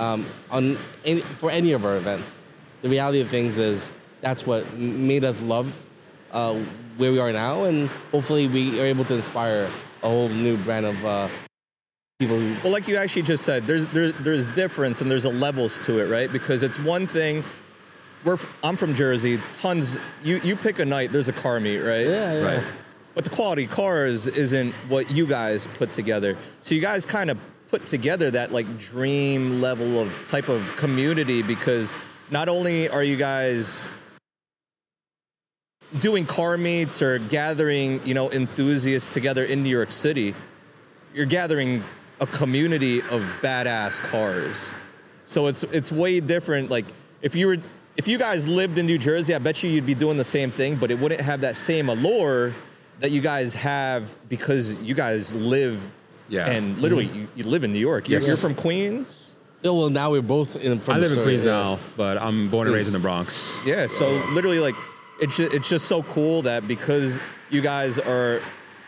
For any of our events. The reality of things is that's what made us love where we are now, and hopefully we are able to inspire a whole new brand of people. Well, like you actually just said, there's difference and there's a levels to it, right? Because it's one thing. I'm from Jersey. Tons. You pick a night. There's a car meet, right? Yeah. Right. But the quality cars isn't what you guys put together. So you guys kind of put together that like dream level of type of community, because not only are you guys doing car meets or gathering, enthusiasts together in New York City, you're gathering a community of badass cars. So it's way different. Like if you guys lived in New Jersey, I bet you'd be doing the same thing, but it wouldn't have that same allure that you guys have because you guys live and literally you live in New York. Yes. You're from Queens? Yeah, well, now we're both from I live in Queens now, but I'm born and raised in the Bronx. Yeah, so literally like it's just so cool that because you guys are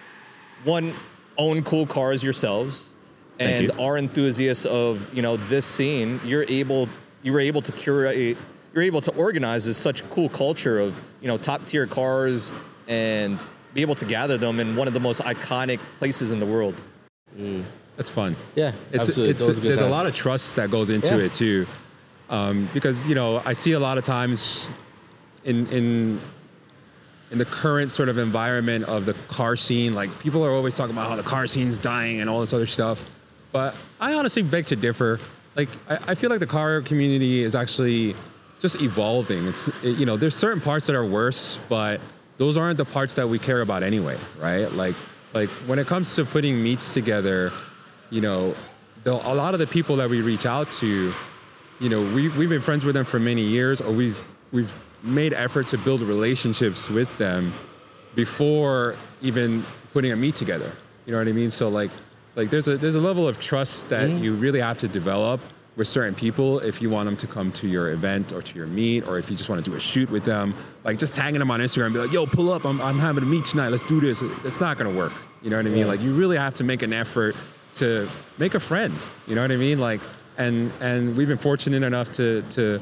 own cool cars yourselves and are enthusiasts of, this scene, you were able to curate, you're able to organize this such cool culture of, top tier cars and be able to gather them in one of the most iconic places in the world. That's fun. Yeah, absolutely. There's a lot of trust that goes into it too, because I see a lot of times in the current sort of environment of the car scene, like people are always talking about how the car scene's dying and all this other stuff, but I honestly beg to differ. like I feel like the car community is actually just evolving. There's certain parts that are worse, but those aren't the parts that we care about anyway, right? Like when it comes to putting meets together, a lot of the people that we reach out to, we've been friends with them for many years, or we've made effort to build relationships with them before even putting a meet together. You know what I mean? So like there's a level of trust that you really have to develop with certain people if you want them to come to your event or to your meet, or if you just want to do a shoot with them. Like just tagging them on Instagram and be like, yo, pull up, I'm having a meet tonight, let's do this. It's not gonna work. You know what I mean? Like you really have to make an effort to make a friend. You know what I mean? Like, and we've been fortunate enough to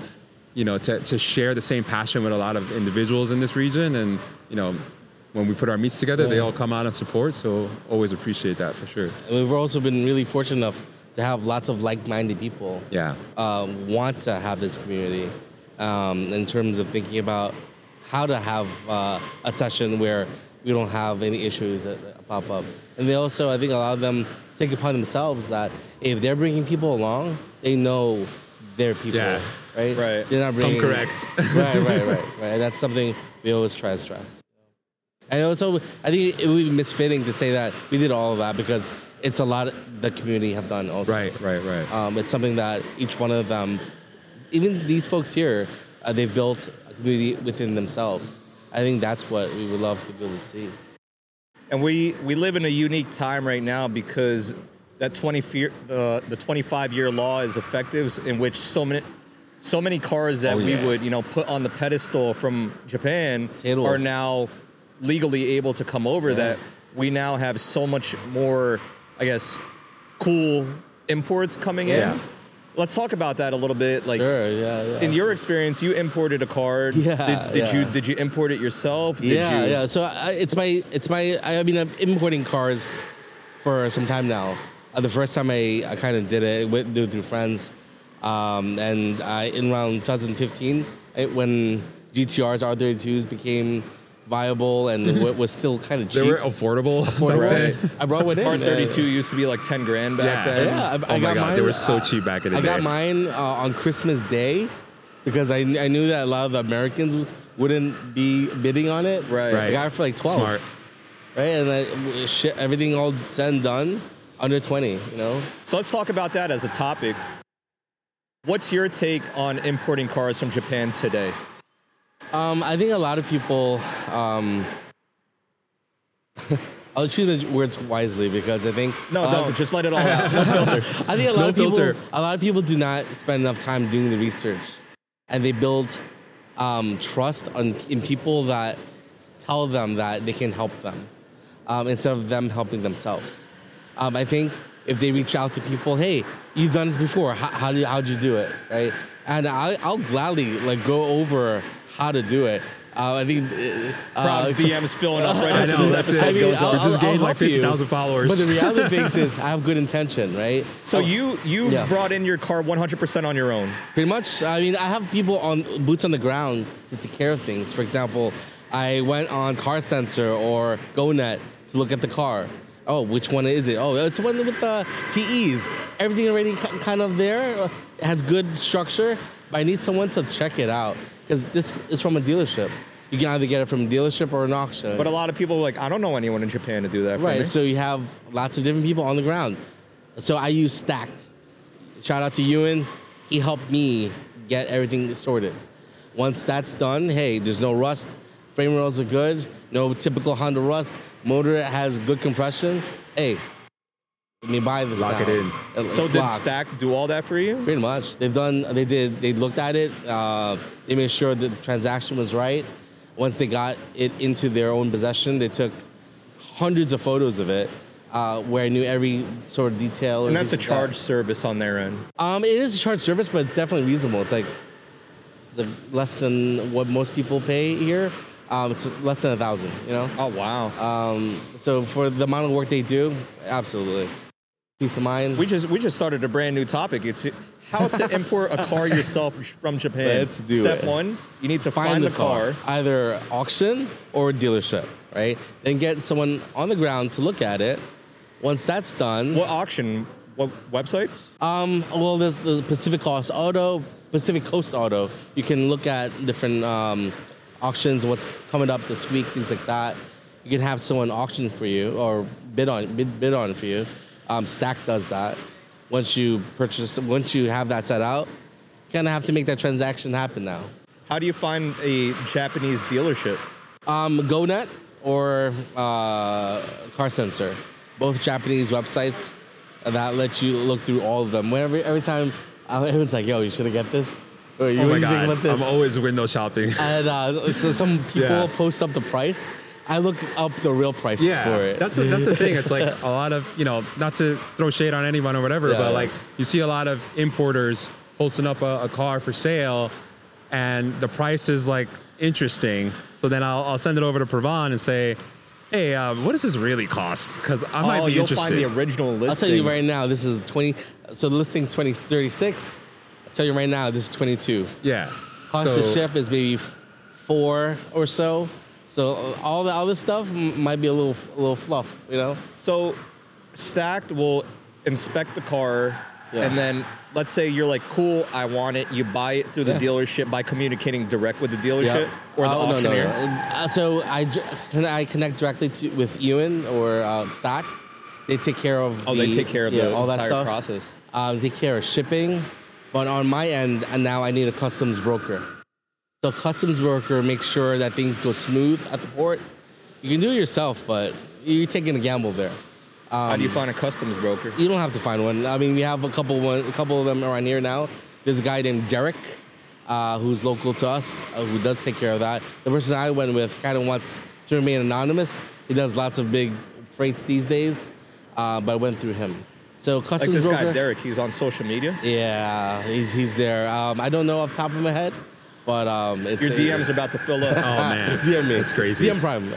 share the same passion with a lot of individuals in this region. And, when we put our meets together, they all come out and support. So always appreciate that for sure. And we've also been really fortunate enough to have lots of like-minded people want to have this community in terms of thinking about how to have a session where we don't have any issues that pop up. And they also, I think a lot of them take upon themselves that if they're bringing people along, they know they're people, right? Right. They're not bringing... Come correct. Right. And that's something we always try to stress. And also, I think it would be misfitting to say that we did all of that because it's a lot the community have done also. Right. It's something that each one of them, even these folks here, they've built a community within themselves. I think that's what we would love to be able to see. And we live in a unique time right now because that the 25-year law is effective, in which so many cars that we would put on the pedestal from Japan are now legally able to come over. That we now have so much more, I guess, cool imports coming in. Let's talk about that a little bit. Like, sure, in your experience, you imported a car. Did you import it yourself? So I've been importing cars for some time now. The first time I kind of did it, went through friends, and in around 2015, when GTRs, R32s became viable and was still kind of cheap. They were affordable. Right? I brought one in. R32 used to be like 10 grand back then. Yeah, I got mine. They were so cheap back in the day. I got mine on Christmas Day because I knew that a lot of the Americans wouldn't be bidding on it. Right. I got it for like 12. Smart. Right, and everything all said and done, under 20, So let's talk about that as a topic. What's your take on importing cars from Japan today? I think a lot of people, I'll choose the words wisely because I think... No, don't. Just let it all out. No filter. I think a lot of people do not spend enough time doing the research. And they build trust in people that tell them that they can help them instead of them helping themselves. I think if they reach out to people, hey, you've done this before. How'd you do it, right? And I'll gladly go over how to do it. I think Prob's DM's filling up right after this that's episode goes up. We just gained like 50,000 followers. But the reality thing is, I have good intention, right? So you brought in your car 100% on your own. Pretty much. I mean, I have people on boots on the ground to take care of things. For example, I went on Car Sensor or GoNet to look at the car. Oh, which one is it? Oh, it's one with the TEs. Everything already kind of there. It has good structure, but I need someone to check it out because this is from a dealership. You can either get it from a dealership or an auction. But a lot of people are like, I don't know anyone in Japan to do that for me. Right, so you have lots of different people on the ground. So I use Stacked. Shout out to Ewan. He helped me get everything sorted. Once that's done, hey, there's no rust. Frame rails are good. No typical Honda rust. Motor has good compression. Hey, let me buy this Lock now. it in. So did Stack do all that for you? Pretty much. They looked at it. They made sure the transaction was right. Once they got it into their own possession, they took hundreds of photos of it where I knew every sort of detail. And that's a charge service on their end. It is a charge service, but it's definitely reasonable. It's like less than what most people pay here. It's less than 1,000, Oh, wow. So for the amount of work they do, absolutely. Peace of mind. We just started a brand new topic. It's how to import a car yourself from Japan. Let's do Step it. 1, you need to find the car. Either auction or dealership, right? Then get someone on the ground to look at it. Once that's done... What auction What websites? Well, there's the Pacific Coast Auto. You can look at different auctions, what's coming up this week, things like that. You can have someone auction for you or bid on for you. Stack does that. Once you have that set out, you kind of have to make that transaction happen now. How do you find a Japanese dealership? GoNet or Car Sensor, both Japanese websites that let you look through all of them. Every time, everyone's like, "Yo, you should have get this." Or, Oh my think God, about this? I'm always window shopping. And so some people post up the price. I look up the real prices for it. That's the thing. It's like a lot of, not to throw shade on anyone or whatever, but like you see a lot of importers posting up a car for sale and the price is like interesting. So then I'll send it over to Pravan and say, hey, what does this really cost? Because I might be you'll interested. find the original listing. I'll tell you right now, this is 20. So the listing's 2036. I'll tell you right now, this is 22. Yeah. Cost to ship is maybe 4 or so. So all this stuff might be a little fluff, So Stacked will inspect the car, and then let's say you're like, cool, I want it. You buy it through the dealership by communicating direct with the dealership or the auctioneer. No. So I connect directly with Ewan or Stacked. They take care of they take care of the all that entire stuff. process. They take care of shipping, but on my end, and now I need a customs broker. So customs broker makes sure that things go smooth at the port. You can do it yourself, but you're taking a gamble there. How do you find a customs broker? You don't have to find one. I mean, we have a couple of them around here now. There's a guy named Derek, who's local to us, who does take care of that. The person I went with kind of wants to remain anonymous. He does lots of big freights these days, but I went through him. So customs like this broker, guy Derek, he's on social media. Yeah, he's there. I don't know off the top of my head. But it's your DM's about to fill up. Oh man, DM me. It's crazy. DM Prime.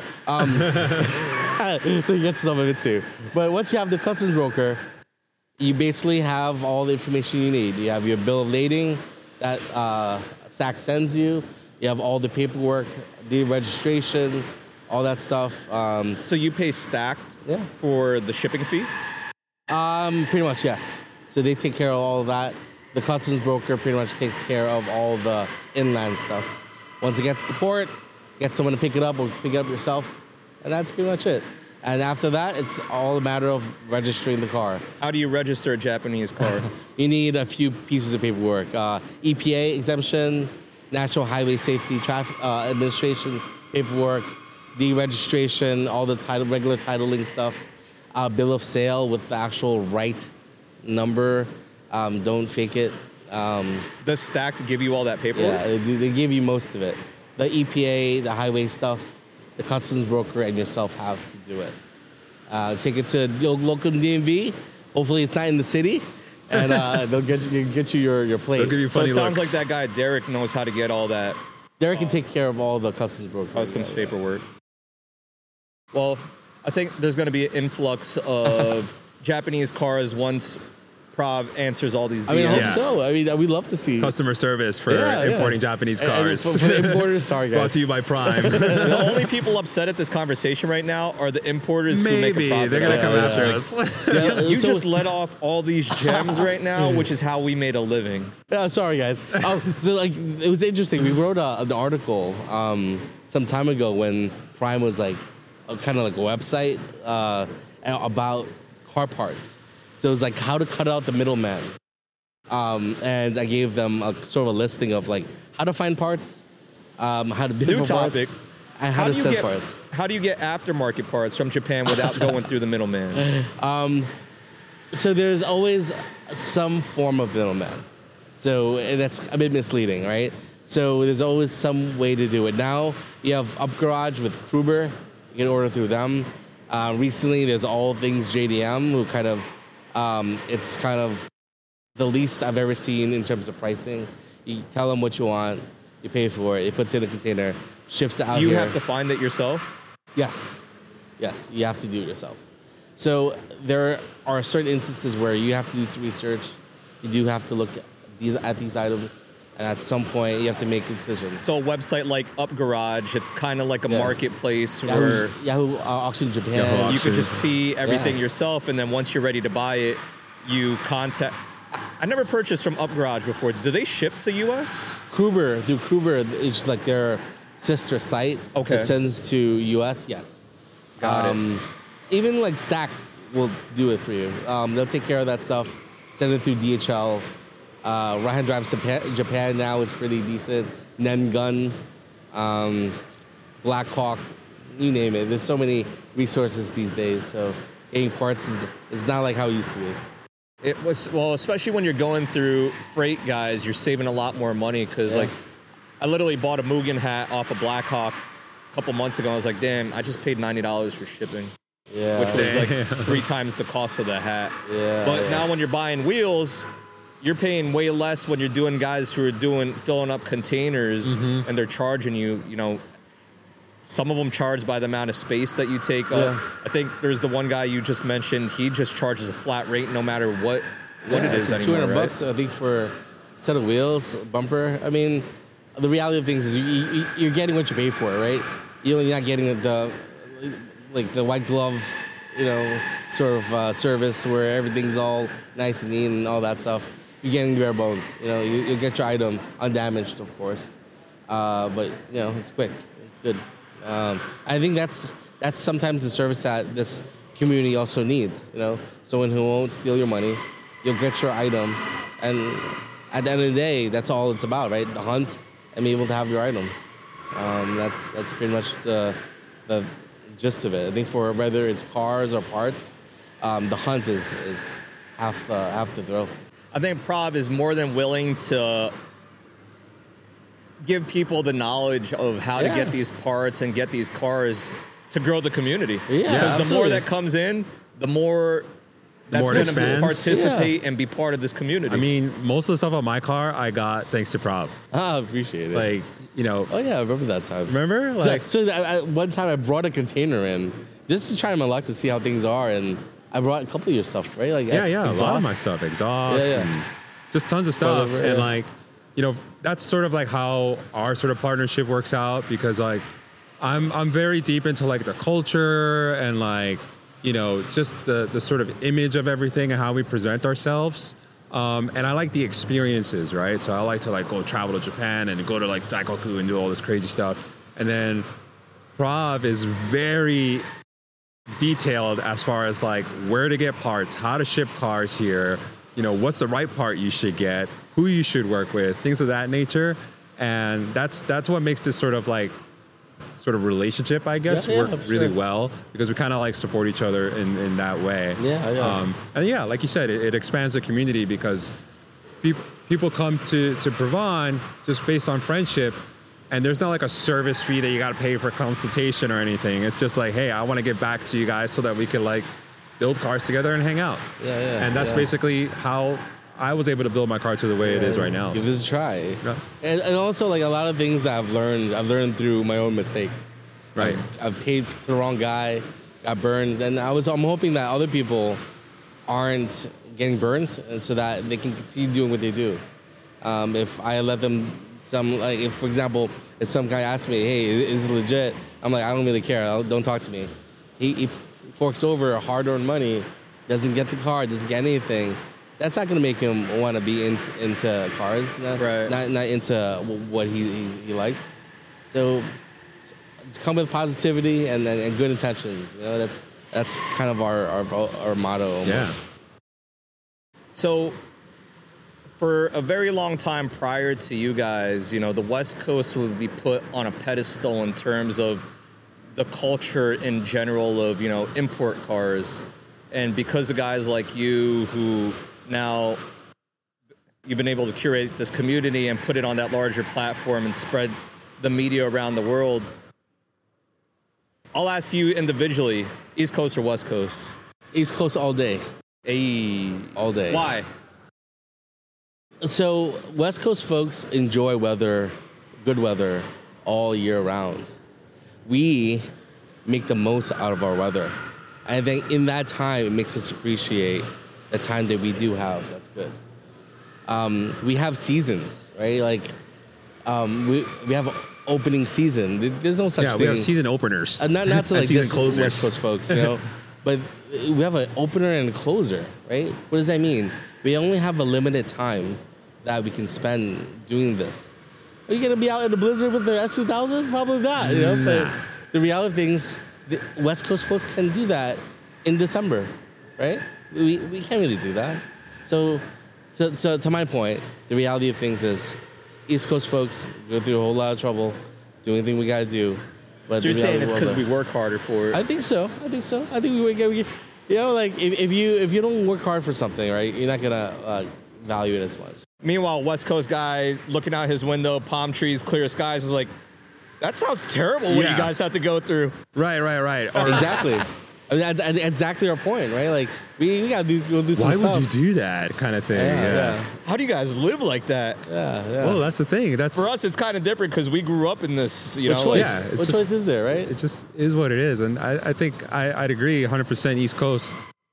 So you get some of it too. But once you have the customs broker, you basically have all the information you need. You have your bill of lading that Stack sends you. You have all the paperwork, the registration, all that stuff. So you pay Stacked for the shipping fee? Pretty much, yes. So they take care of all of that. The customs broker pretty much takes care of all the inland stuff. Once it gets to the port, get someone to pick it up or pick it up yourself, and that's pretty much it. And after that, it's all a matter of registering the car. How do you register a Japanese car? You need a few pieces of paperwork. EPA exemption, National Highway Safety Administration paperwork, deregistration, all the regular titling stuff, bill of sale with the actual right number. Don't fake it. Does Stacked give you all that paperwork? Yeah, they give you most of it. The EPA, the highway stuff, the customs broker, and yourself have to do it. Take it to your local DMV. Hopefully, it's not in the city, and they'll get you your plate. They'll give you So funny it sounds looks. like that guy Derek knows how to get all that Derek can take care of all the customs broker. customs paperwork. Well, I think there's going to be an influx of Japanese cars once Prav answers all these DMs. I mean, I hope Yeah. so. I mean, we'd love to see Customer service for Yeah, yeah. importing Japanese And cars. for the importers, sorry Brought guys. to you by Prime. The only people upset at this conversation right now are the importers who make a Maybe profit. they're gonna off come of after this. us. You So- just let off all these gems right now, which is how we made a living. Sorry, guys. So, like, it was interesting. We wrote an article some time ago when Prime was like kind of like a website about car parts. So it was like how to cut out the middleman. And I gave them a sort of a listing of like how to find parts, how to bid New for topic. parts, and how to sell parts. How do you get aftermarket parts from Japan without going through the middleman? So there's always some form of middleman. So and that's a bit misleading, right? So there's always some way to do it. Now you have UpGarage with Kruber. You can order through them. Recently, there's All Things JDM, who kind of, it's kind of the least I've ever seen in terms of pricing. You tell them what you want, you pay for it, it puts it in a container, ships it out You here. have to find it yourself? Yes, you have to do it yourself. So there are certain instances where you have to do some research. You do have to look at these items, and at some point you have to make decisions. So a website like UpGarage, it's kind of like a marketplace where Yahoo Auction Japan. Yahoo you could Auction. just see everything Yeah. yourself, and then once you're ready to buy it, you contact. I never purchased from Up Garage before. Do they ship to U.S.? Kruber, through Kruber, it's like their sister site. Okay. That sends to U.S. Yes. Got it. Even like Stacked will do it for you. They'll take care of that stuff. Send it through DHL. Ryan Drives Japan now is pretty decent. Nen Gun, Blackhawk, you name it. There's so many resources these days. So getting parts is not like how it used to be. It was, well, especially when you're going through freight, guys, you're saving a lot more money because, like, I literally bought a Mugen hat off of Blackhawk a couple months ago. I was like, damn, I just paid $90 for shipping, which was like 3 times the cost of the hat. But now when you're buying wheels, you're paying way less when you're doing guys who are filling up containers and they're charging you, you know, some of them charge by the amount of space that you take up. I think there's the one guy you just mentioned. He just charges a flat rate no matter what it is it's anymore, $200, right? I think, for a set of wheels, bumper. I mean, the reality of things is you're getting what you pay for, right? You're not getting the white glove, you know, sort of service where everything's all nice and neat and all that stuff. You're getting bare bones. You know, you get your item undamaged, of course, but you know, it's quick. It's good. I think that's sometimes the service that this community also needs. You know, someone who won't steal your money. You'll get your item, and at the end of the day, that's all it's about, right? The hunt and be able to have your item. That's pretty much the gist of it. I think for whether it's cars or parts, the hunt is half the thrill. I think Prav is more than willing to give people the knowledge of how to get these parts and get these cars to grow the community. Because the more that comes in, the more that's going to participate and be part of this community. I mean, most of the stuff on my car I got thanks to Prav. I appreciate it. Like, you know. Oh yeah, I remember that time. Remember? Like, so one time I brought a container in just to try my luck to see how things are, and I brought a couple of your stuff, right? Like a exhaust. lot of my stuff, exhaust, and just tons of stuff, and like, you know, that's sort of like how our sort of partnership works out, because like I'm very deep into like the culture and like, you know, just the sort of image of everything and how we present ourselves. And I like the experiences, right? So I like to like go travel to Japan and go to like Daikoku and do all this crazy stuff. And then Prav is very detailed as far as like where to get parts, how to ship cars here, you know, what's the right part you should get, who you should work with, things of that nature. And that's what makes this sort of relationship, I guess, work really well, because we kind of like support each other in that way. And yeah, like you said, it expands the community, because people come to Provon just based on friendship, and there's not like a service fee that you got to pay for consultation or anything. It's just like, hey, I want to get back to you guys so that we could like build cars together and hang out. And that's basically how I was able to build my car to the way it is right now. Give this a try. And also, like, a lot of things that I've learned through my own mistakes. Right. I've paid to the wrong guy, got burned, and I'm hoping that other people aren't getting burned, and so that they can continue doing what they do. If I let them, if, for example, if some guy asks me, hey, is it legit? I'm like, I don't really care. Don't talk to me. He forks over hard-earned money, doesn't get the car, doesn't get anything. That's not going to make him want to be into cars, not into what he likes. So it's come with positivity and good intentions. You know, that's kind of our motto almost. Yeah. So for a very long time prior to you guys, you know, the West Coast would be put on a pedestal in terms of the culture in general of, you know, import cars. And because of guys like you who now you've been able to curate this community and put it on that larger platform and spread the media around the world, I'll ask you individually, East Coast or West Coast? East Coast all day. All day. Why? So West Coast folks enjoy good weather all year round. We make the most out of our weather. I think in that time, it makes us appreciate the time that we do have. That's good. We have seasons, right? Like, we have opening season. There's no such thing. Yeah, we have season openers. Not to like season this closers. West Coast folks, you know. but we have an opener and a closer, right? What does that mean? We only have a limited time that we can spend doing this. Are you gonna be out in the blizzard with the S2000? Probably not, you know. Nah. But the reality of things, the West Coast folks can do that in December, right? We can't really do that. So to my point, the reality of things is East Coast folks go through a whole lot of trouble doing anything we gotta do. But So you're saying it's because we work harder for it? I think so. I think we get, you know, like if you don't work hard for something, right, you're not gonna value it as much. Meanwhile, West Coast guy looking out his window, palm trees, clear skies, is like, that sounds terrible what you guys have to go through. Right. Exactly. I mean, that's exactly our point, right? Like we gotta go do some Why stuff. would you do that kind of thing? Yeah. How do you guys live like that? Yeah. Well, that's the thing. That's For us, it's kind of different because we grew up in this, you What know. choice? yeah, it's What just- choice is there, right? it just is what it is, and I think I'd agree 100% East Coast.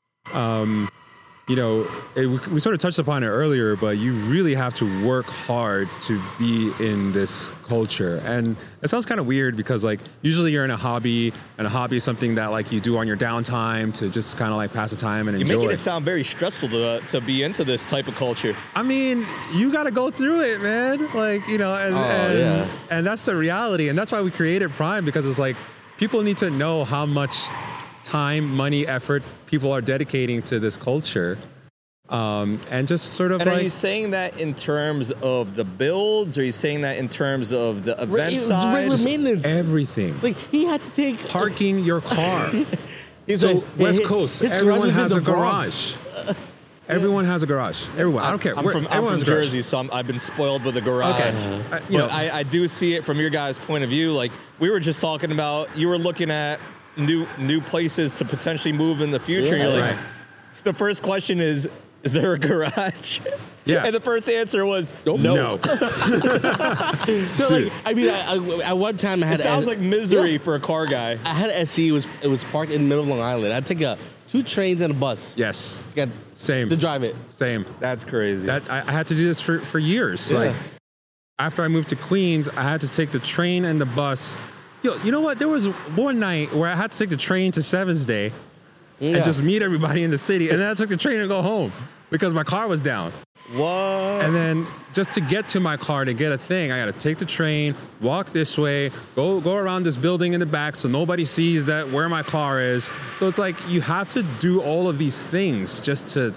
You know, we sort of touched upon it earlier, but you really have to work hard to be in this culture. And it sounds kind of weird because like usually you're in a hobby, and a hobby is something that like you do on your downtime to just kind of like pass the time and You're enjoy. making it sound very stressful to be into this type of culture. I mean, you got to go through it, man. Like, you know, and that's the reality. And that's why we created Prime, because it's like people need to know how much time, money, effort people are dedicating to this culture. And just sort of And like... are you saying that in terms of the builds? Or are you saying that in terms of the event Regular size? maintenance. everything. Like he had to take Parking your car. He's So like, West his- Coast, his garage everyone was in has the a Bronx. garage. Everyone has a garage. Everyone. I don't care. I'm from Everyone has a garage. Jersey, so I've been spoiled with a garage. Okay. You know, But I do see it from your guys' point of view. Like we were just talking about, you were looking at new places to potentially move in the future. Yeah. You're like, Right. the first question is there a garage? Yeah. And the first answer was no. no. So like, I mean, at one time I had It sounds like misery Yeah. for a car guy. I had an SE. It was parked in the middle of Long Island. I'd take 2 trains and a bus Yes. to get Same. to drive it. Same. That's crazy. That I had to do this for years. Yeah. Like after I moved to Queens, I had to take the train and the bus. You know what? There was one night where I had to take the train to Sevens Day Yeah. and just meet everybody in the city, and then I took the train and go home because my car was down. What? And then just to get to my car to get a thing, I got to take the train, walk this way, go around this building in the back so nobody sees that where my car is. So it's like you have to do all of these things just to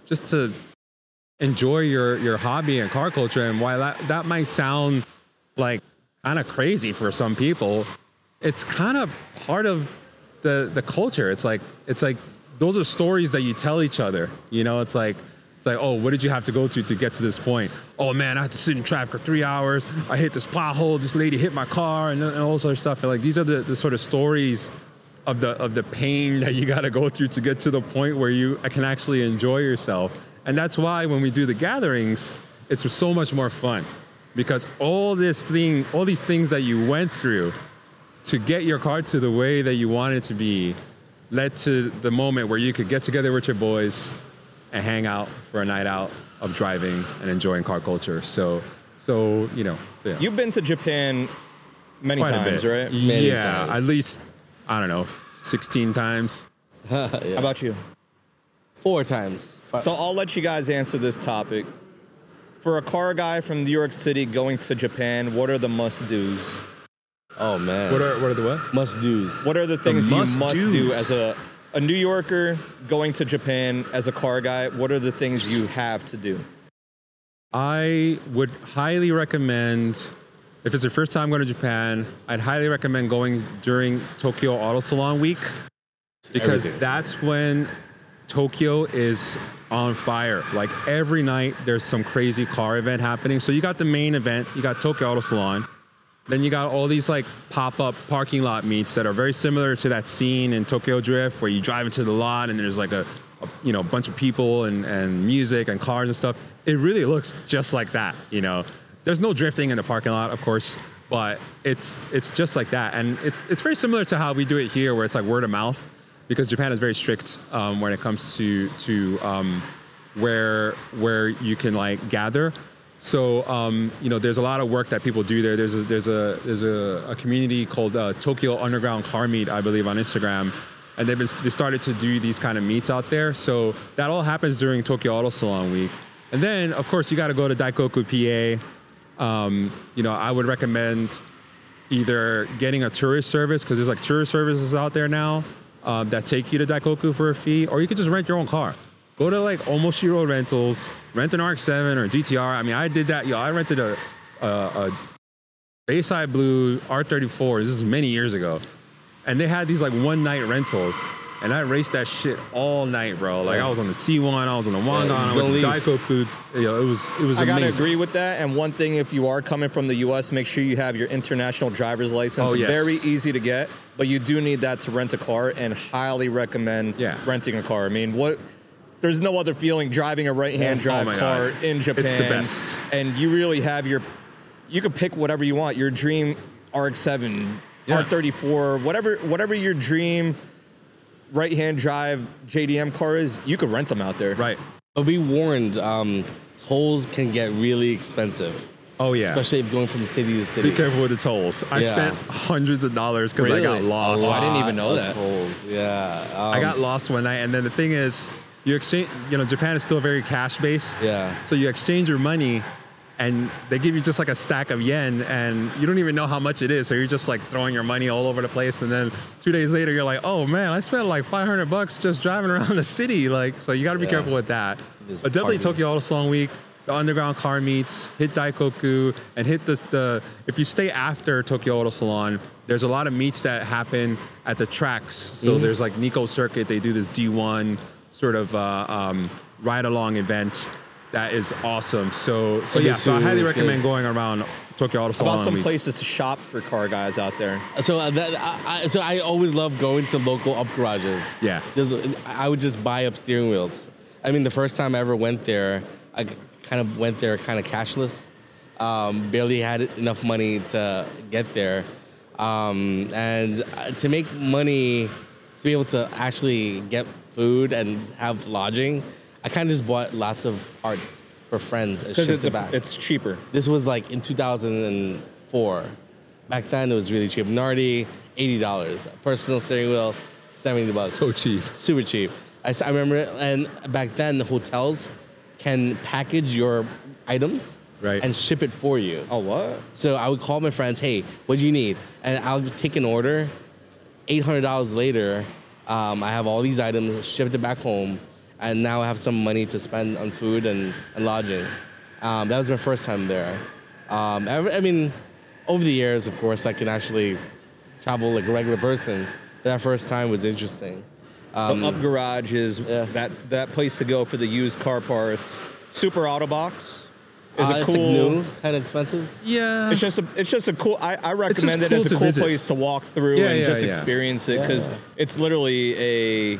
enjoy your hobby and car culture. And while that might sound like kind of crazy for some people, it's kind of part of the culture. It's like those are stories that you tell each other. You know, it's like, oh, what did you have to go to get to this point? Oh man, I had to sit in traffic for 3 hours. I hit this pothole. This lady hit my car, and all sort of stuff. And like these are the sort of stories of the pain that you got to go through to get to the point where you can actually enjoy yourself. And that's why when we do the gatherings, it's so much more fun, because all these things that you went through to get your car to the way that you want it to be led to the moment where you could get together with your boys and hang out for a night out of driving and enjoying car culture. So you know. Yeah. You've been to Japan many Quite a times, bit. right? Many Yeah, times. at least, I don't know, 16 times. How about you? 4 times. So I'll let you guys answer this topic. For a car guy from New York City going to Japan, what are the must-dos? Oh man. What are the what? must do's? What are the things you must must-dos. do as a New Yorker going to Japan as a car guy? What are the things you have to do? I would highly recommend, if it's your first time going to Japan, I'd highly recommend going during Tokyo Auto Salon Week, because Everything. that's when Tokyo is on fire. Like every night there's some crazy car event happening. So you got the main event, you got Tokyo Auto Salon. Then you got all these like pop-up parking lot meets that are very similar to that scene in Tokyo Drift where you drive into the lot and there's like a bunch of people and music and cars and stuff. It really looks just like that, you know. There's no drifting in the parking lot, of course, but it's just like that. And it's very similar to how we do it here, where it's like word of mouth, because Japan is very strict when it comes to where you can like gather. So there's a lot of work that people do there. There's a community called Tokyo Underground Car Meet, I believe, on Instagram, and they started to do these kind of meets out there. So that all happens during Tokyo Auto Salon Week. And then, of course, you got to go to Daikoku, PA. You know, I would recommend either getting a tourist service, because there's like tourist services out there now that take you to Daikoku for a fee, or you could just rent your own car. Go to like Omoshiro Rentals, rent an RX-7 or GTR. I mean, I did that. I rented a Bayside Blue R34. This is many years ago. And they had these like one-night rentals. And I raced that shit all night, bro. Like I was on the C1, I was on the Wangan, I went to Daikoku. You know, it was amazing. I gotta agree with that. And one thing, if you are coming from the U.S., make sure you have your international driver's license. Oh, yes. Very easy to get, but you do need that to rent a car, and highly recommend renting a car. I mean, there's no other feeling driving a right-hand drive car in Japan. It's the best. And you really have you can pick whatever you want. Your dream RX-7, R34, whatever your dream right-hand drive JDM car is, you could rent them out there. Right. But be warned, tolls can get really expensive. Oh, yeah. Especially if going from city to city. Be careful with the tolls. I spent hundreds of dollars because I got lost. Oh, I didn't even know that. Tolls, yeah. I got lost one night, and then the thing is, you exchange, you know, Japan is still very cash-based. Yeah. So you exchange your money, and they give you just like a stack of yen, and you don't even know how much it is. So you're just like throwing your money all over the place. And then 2 days later, you're like, oh man, I spent like $500 just driving around the city. Like, so you got to be careful with that. But definitely Tokyo Auto Salon Week, the underground car meets, hit Daikoku, and hit if you stay after Tokyo Auto Salon, there's a lot of meets that happen at the tracks. So there's like Nikko Circuit, they do this D1 sort of ride along event. That is awesome. So I highly recommend going around Tokyo Auto Salon. About some places to shop for car guys out there. So I always love going to local up garages. Yeah. I would just buy up steering wheels. I mean, the first time I ever went there, I kind of went there kind of cashless. Barely had enough money to get there. And to make money, to be able to actually get food and have lodging, I kind of just bought lots of parts for friends and shipped it back. It's cheaper. This was like in 2004. Back then, it was really cheap. Nardi, $80. Personal steering wheel, $70. So cheap. Super cheap. I remember it, and back then, the hotels can package your items and ship it for you. Oh, what? So I would call my friends, hey, what do you need? And I'll take an order. $800 later, I have all these items, shipped it back home, and now I have some money to spend on food and lodging. That was my first time there. I mean, over the years, of course, I can actually travel like a regular person. But that first time was interesting. So Up Garage is that place to go for the used car parts. Super Autobox is a it's cool, like new, kind of expensive. Yeah. It's just a cool. I recommend it cool as a to cool visit. place to walk through and just experience it, because it's literally a.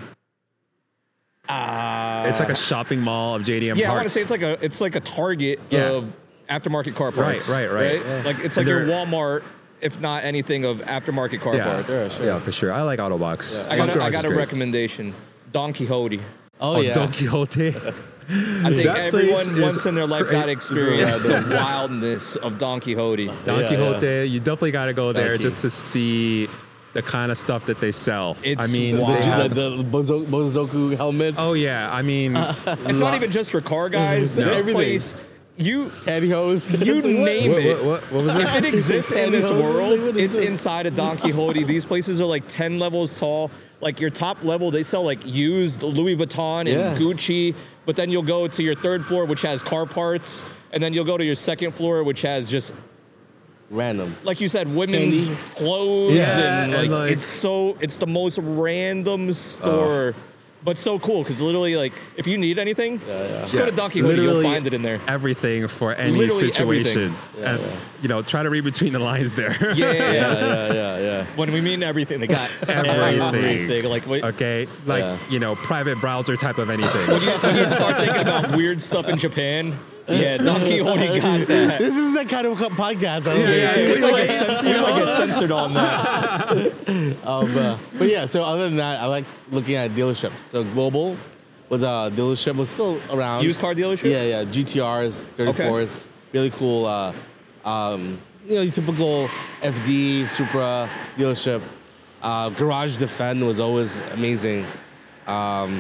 It's like a shopping mall of JDM parts. Yeah, I want to say it's like a Target of aftermarket car parts. Right. Yeah. Like it's like your Walmart, if not anything, of aftermarket car parts. Sure. Yeah, for sure. I like Autobox. Yeah. I got a recommendation. Don Quixote. Oh, yeah. Don Quixote. I think everyone once in their life got to experience the wildness of Don Quixote. Don Quixote, you definitely got to go there Thank just you. to see the kind of stuff that they sell. It's I mean, wild. they have, the Bozoku helmets. oh yeah, I mean, It's not even just for car guys. No. This Everything. place, pantyhose. you name it. what was If it? it exists in this Pantyhose? world, What is it's this? inside of Don Quixote. These places are like 10 levels tall. Like your top level, they sell like used Louis Vuitton and Gucci. But then you'll go to your third floor, which has car parts. And then you'll go to your second floor, which has just, Random. like you said, women's Candy. clothes. Yeah, and and, like- it's the most random store. But so cool, because literally, like, if you need anything, just go to Don Quixote, you'll Literally find it in there. Everything for any Literally situation. everything. And, you know, try to read between the lines there. Yeah. When we mean everything, they got everything. Like, Okay, like, you know, private browser type of anything. when you start thinking about weird stuff in Japan, Don Quixote got that. This is that kind of podcast. It's gonna get censored on that. But yeah, so other than that, I like looking at dealerships. So Global was a dealership, was still around. Used car dealership? Yeah. GTRs, 34s, really cool. Your typical FD Supra dealership. Garage Defend was always amazing. Ari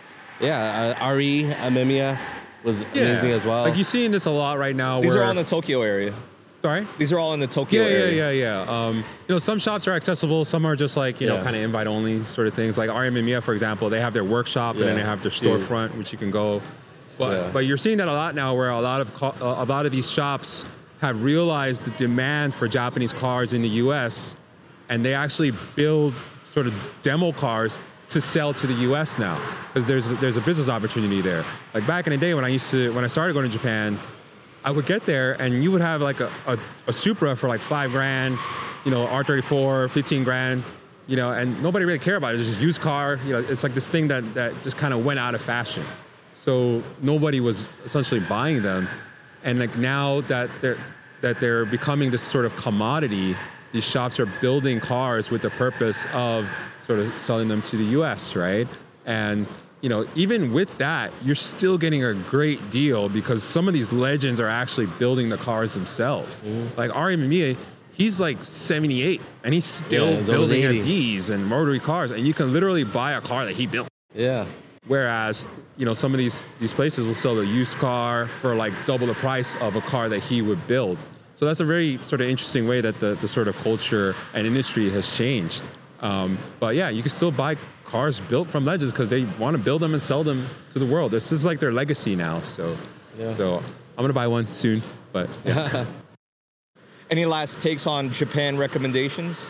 Amemiya was amazing as well. Like you're seeing this a lot right now. These are all in the Tokyo area. Sorry? These are all in the Tokyo area. Yeah. Some shops are accessible. Some are just like, kind of invite only sort of things. Like RM and Mia, for example, they have their workshop and then they have their storefront, which you can go. But you're seeing that a lot now where a lot of these shops have realized the demand for Japanese cars in the US, and they actually build sort of demo cars to sell to the US now, because there's a business opportunity there. Like back in the day when I started going to Japan, I would get there and you would have like a Supra for like $5,000, R34, 15 grand, and nobody really cared about it. It's just a used car. It's like this thing that just kind of went out of fashion. So nobody was essentially buying them. And like now that they're becoming this sort of commodity, these shops are building cars with the purpose of sort of selling them to the US, right? And even with that, you're still getting a great deal because some of these legends are actually building the cars themselves. Like Ari Mamiya, he's like 78 and he's still building FDs and rotary cars, and you can literally buy a car that he built. Yeah. Whereas, some of these places will sell a used car for like double the price of a car that he would build. So that's a very sort of interesting way that the sort of culture and industry has changed. But yeah, you can still buy cars built from legends because they want to build them and sell them to the world. This is like their legacy now. So I'm going to buy one soon. But yeah. Any last takes on Japan recommendations?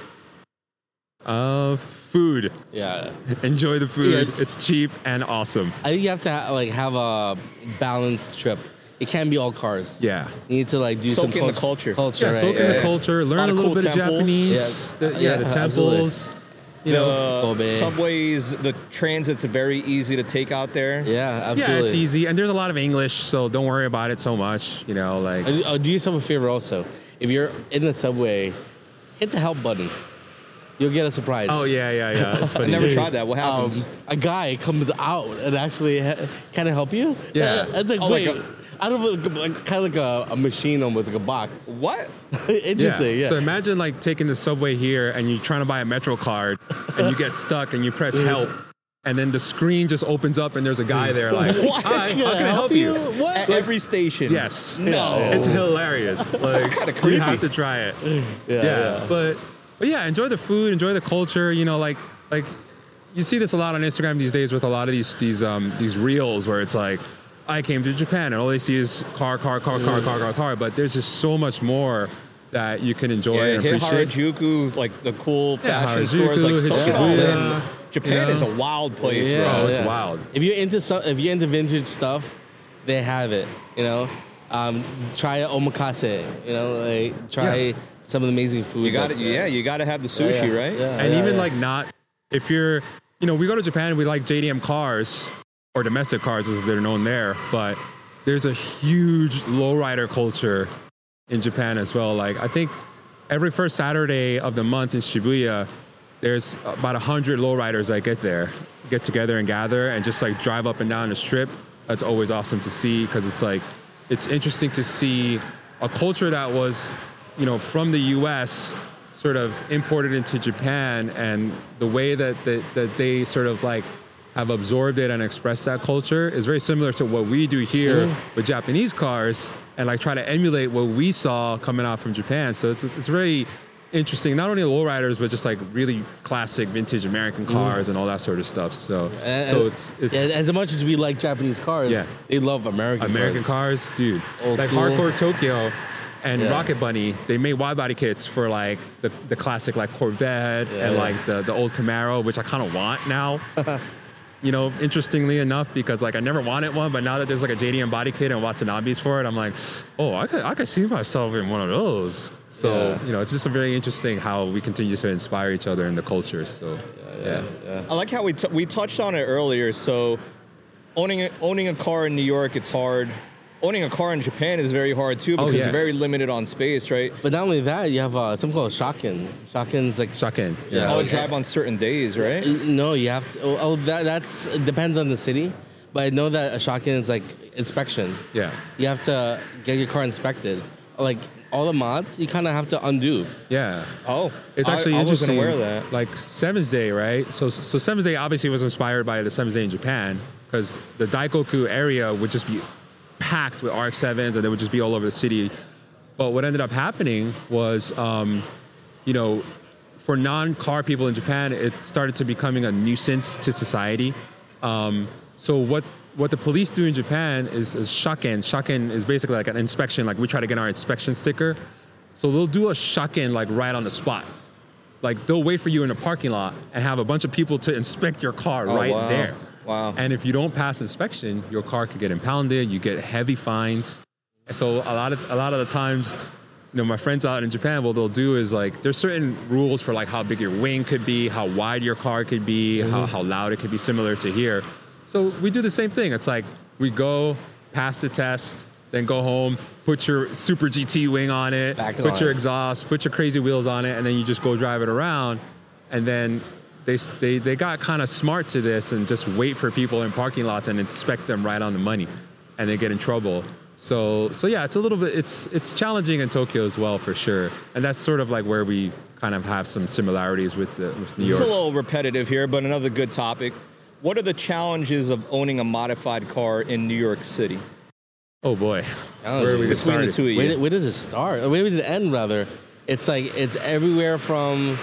Food. Yeah. Enjoy the food. Yeah. It's cheap and awesome. I think you have to have a balanced trip. It can't be all cars. Yeah. You need to do soak some in the culture. Yeah, right? soak in the culture. Learn a little cool bit temples. of Japanese. The temples. The subways, the transit's very easy to take out there. Yeah, absolutely. Yeah, it's easy. And there's a lot of English, so don't worry about it so much. Do yourself a favor also. If you're in the subway, hit the help button. You'll get a surprise. Oh, yeah. It's funny. I never tried that. What happens? A guy comes out and actually kind of help you. Yeah. It's like, wait. I don't know, kind of like a machine almost, like a box. What? Interesting, yeah. So imagine like taking the subway here and you're trying to buy a Metro card and you get stuck and you press help and then the screen just opens up and there's a guy there like, what? Hi, how can I help you? What? At every station? Yes. No. It's hilarious. Like, kind of creepy. You have to try it. Yeah. But yeah, enjoy the food, enjoy the culture, like you see this a lot on Instagram these days with a lot of these reels where it's like, I came to Japan and all they see is car, but there's just so much more that you can enjoy and hit appreciate. Harajuku, like the cool fashion stores, like soak it all in. Japan is a wild place, bro. It's wild. If you're into vintage stuff, they have it. Try omakase. Try some of the amazing food. You got it. Yeah, you got to have the sushi, right? Yeah, and even like not if you're, we go to Japan, we like JDM cars. Or domestic cars as they're known there, but there's a huge lowrider culture in Japan as well. Like I think every first Saturday of the month in Shibuya, there's about 100 lowriders that get together and gather and just like drive up and down the strip. That's always awesome to see because it's interesting to see a culture that was, from the US sort of imported into Japan, and the way that they sort of like have absorbed it and expressed that culture is very similar to what we do here with Japanese cars and like try to emulate what we saw coming out from Japan. So it's very interesting, not only lowriders, but just like really classic vintage American cars and all that sort of stuff. So it's as much as we like Japanese cars, they love American cars, dude. Old like school. Hardcore Tokyo and Rocket Bunny, they made wide body kits for like the classic like Corvette and like the old Camaro, which I kind of want now. Interestingly enough, because like I never wanted one, but now that there's like a JDM body kit and Watanabe's for it, I'm like, I could see myself in one of those. So it's just a very interesting how we continue to inspire each other in the culture. So I like how we touched on it earlier. So owning a car in New York, it's hard. Owning a car in Japan is very hard too because it's very limited on space, right? But not only that, you have something called Shaken. Shaken's like Shaken. Yeah. Drive on certain days, right? No, you have to. That's depends on the city. But I know that a Shaken is like inspection. Yeah. You have to get your car inspected. Like all the mods, you kind of have to undo. Yeah. Oh, It's actually I interesting. wasn't aware of that. Like Seven's Day, right? So Seven's Day obviously was inspired by the Seven's Day in Japan because the Daikoku area would just be packed with RX-7s and they would just be all over the city. But what ended up happening was, for non-car people in Japan, it started to becoming a nuisance to society. So what the police do in Japan is shaken. Shaken is basically like an inspection, like we try to get our inspection sticker. So they'll do a shaken like right on the spot. Like they'll wait for you in a parking lot and have a bunch of people to inspect your car wow. there. Wow. And if you don't pass inspection, your car could get impounded, you get heavy fines. So a lot of the times, my friends out in Japan, what they'll do is like, there's certain rules for like how big your wing could be, how wide your car could be, how loud it could be, similar to here. So we do the same thing. It's like we go, pass the test, then go home, put your Super GT wing on it, put your exhaust, put your crazy wheels on it, and then you just go drive it around. And then they got kind of smart to this and just wait for people in parking lots and inspect them right on the money, and they get in trouble. So yeah, it's a little bit, it's challenging in Tokyo as well, for sure. And that's sort of like where we kind of have some similarities with New York. It's a little repetitive here, but another good topic. What are the challenges of owning a modified car in New York City? Oh boy, where are we between the two of you? Where does it start? Where does it end, rather? It's like, it's everywhere from,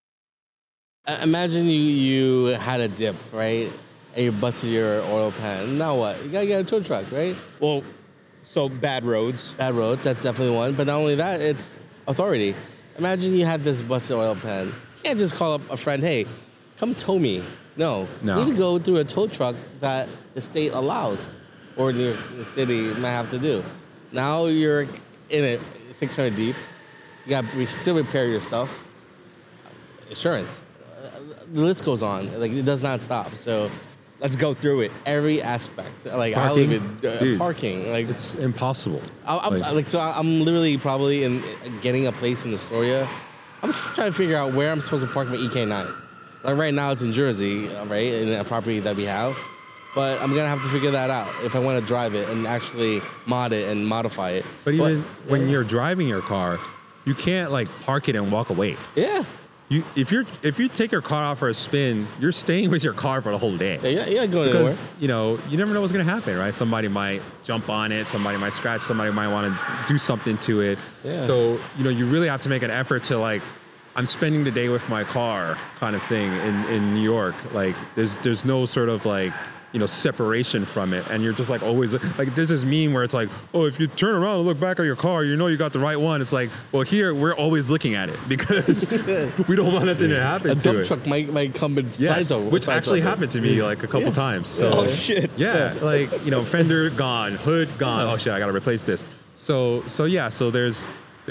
imagine you had a dip, right? And you busted your oil pan. Now what? You gotta get a tow truck, right? Well, so bad roads. Bad roads, that's definitely one. But not only that, it's authority. Imagine you had this busted oil pan. You can't just call up a friend, hey, come tow me. No. You need to go through a tow truck that the state allows, or New York City might have to do. Now you're in it, 600 deep. You got to still repair your stuff. Insurance. The list goes on. Like, it does not stop. So let's go through it. Every aspect. Like, parking, I'll even parking. Like, it's impossible. I'm literally probably getting a place in Astoria. I'm trying to figure out where I'm supposed to park my EK9. Like right now, it's in Jersey, right, in a property that we have. But I'm gonna have to figure that out if I want to drive it and actually mod it and modify it. But even when you're driving your car, you can't like park it and walk away. Yeah. If you take your car out for a spin, you're staying with your car for the whole day. Yeah, you're not going anywhere. Because you never know what's gonna happen, right? Somebody might jump on it, somebody might scratch, somebody might want to do something to it. Yeah. So you really have to make an effort to like, I'm spending the day with my car kind of thing in New York. Like there's no sort of like, separation from it. And you're just like always like, there's this meme where it's like, oh, if you turn around and look back at your car, you got the right one. It's like, well, here we're always looking at it because we don't want anything to happen to it. A dump truck might come inside which actually happened to me like a couple times. So, oh shit. Yeah, like, fender gone, hood gone. Oh shit, I gotta replace this. So there's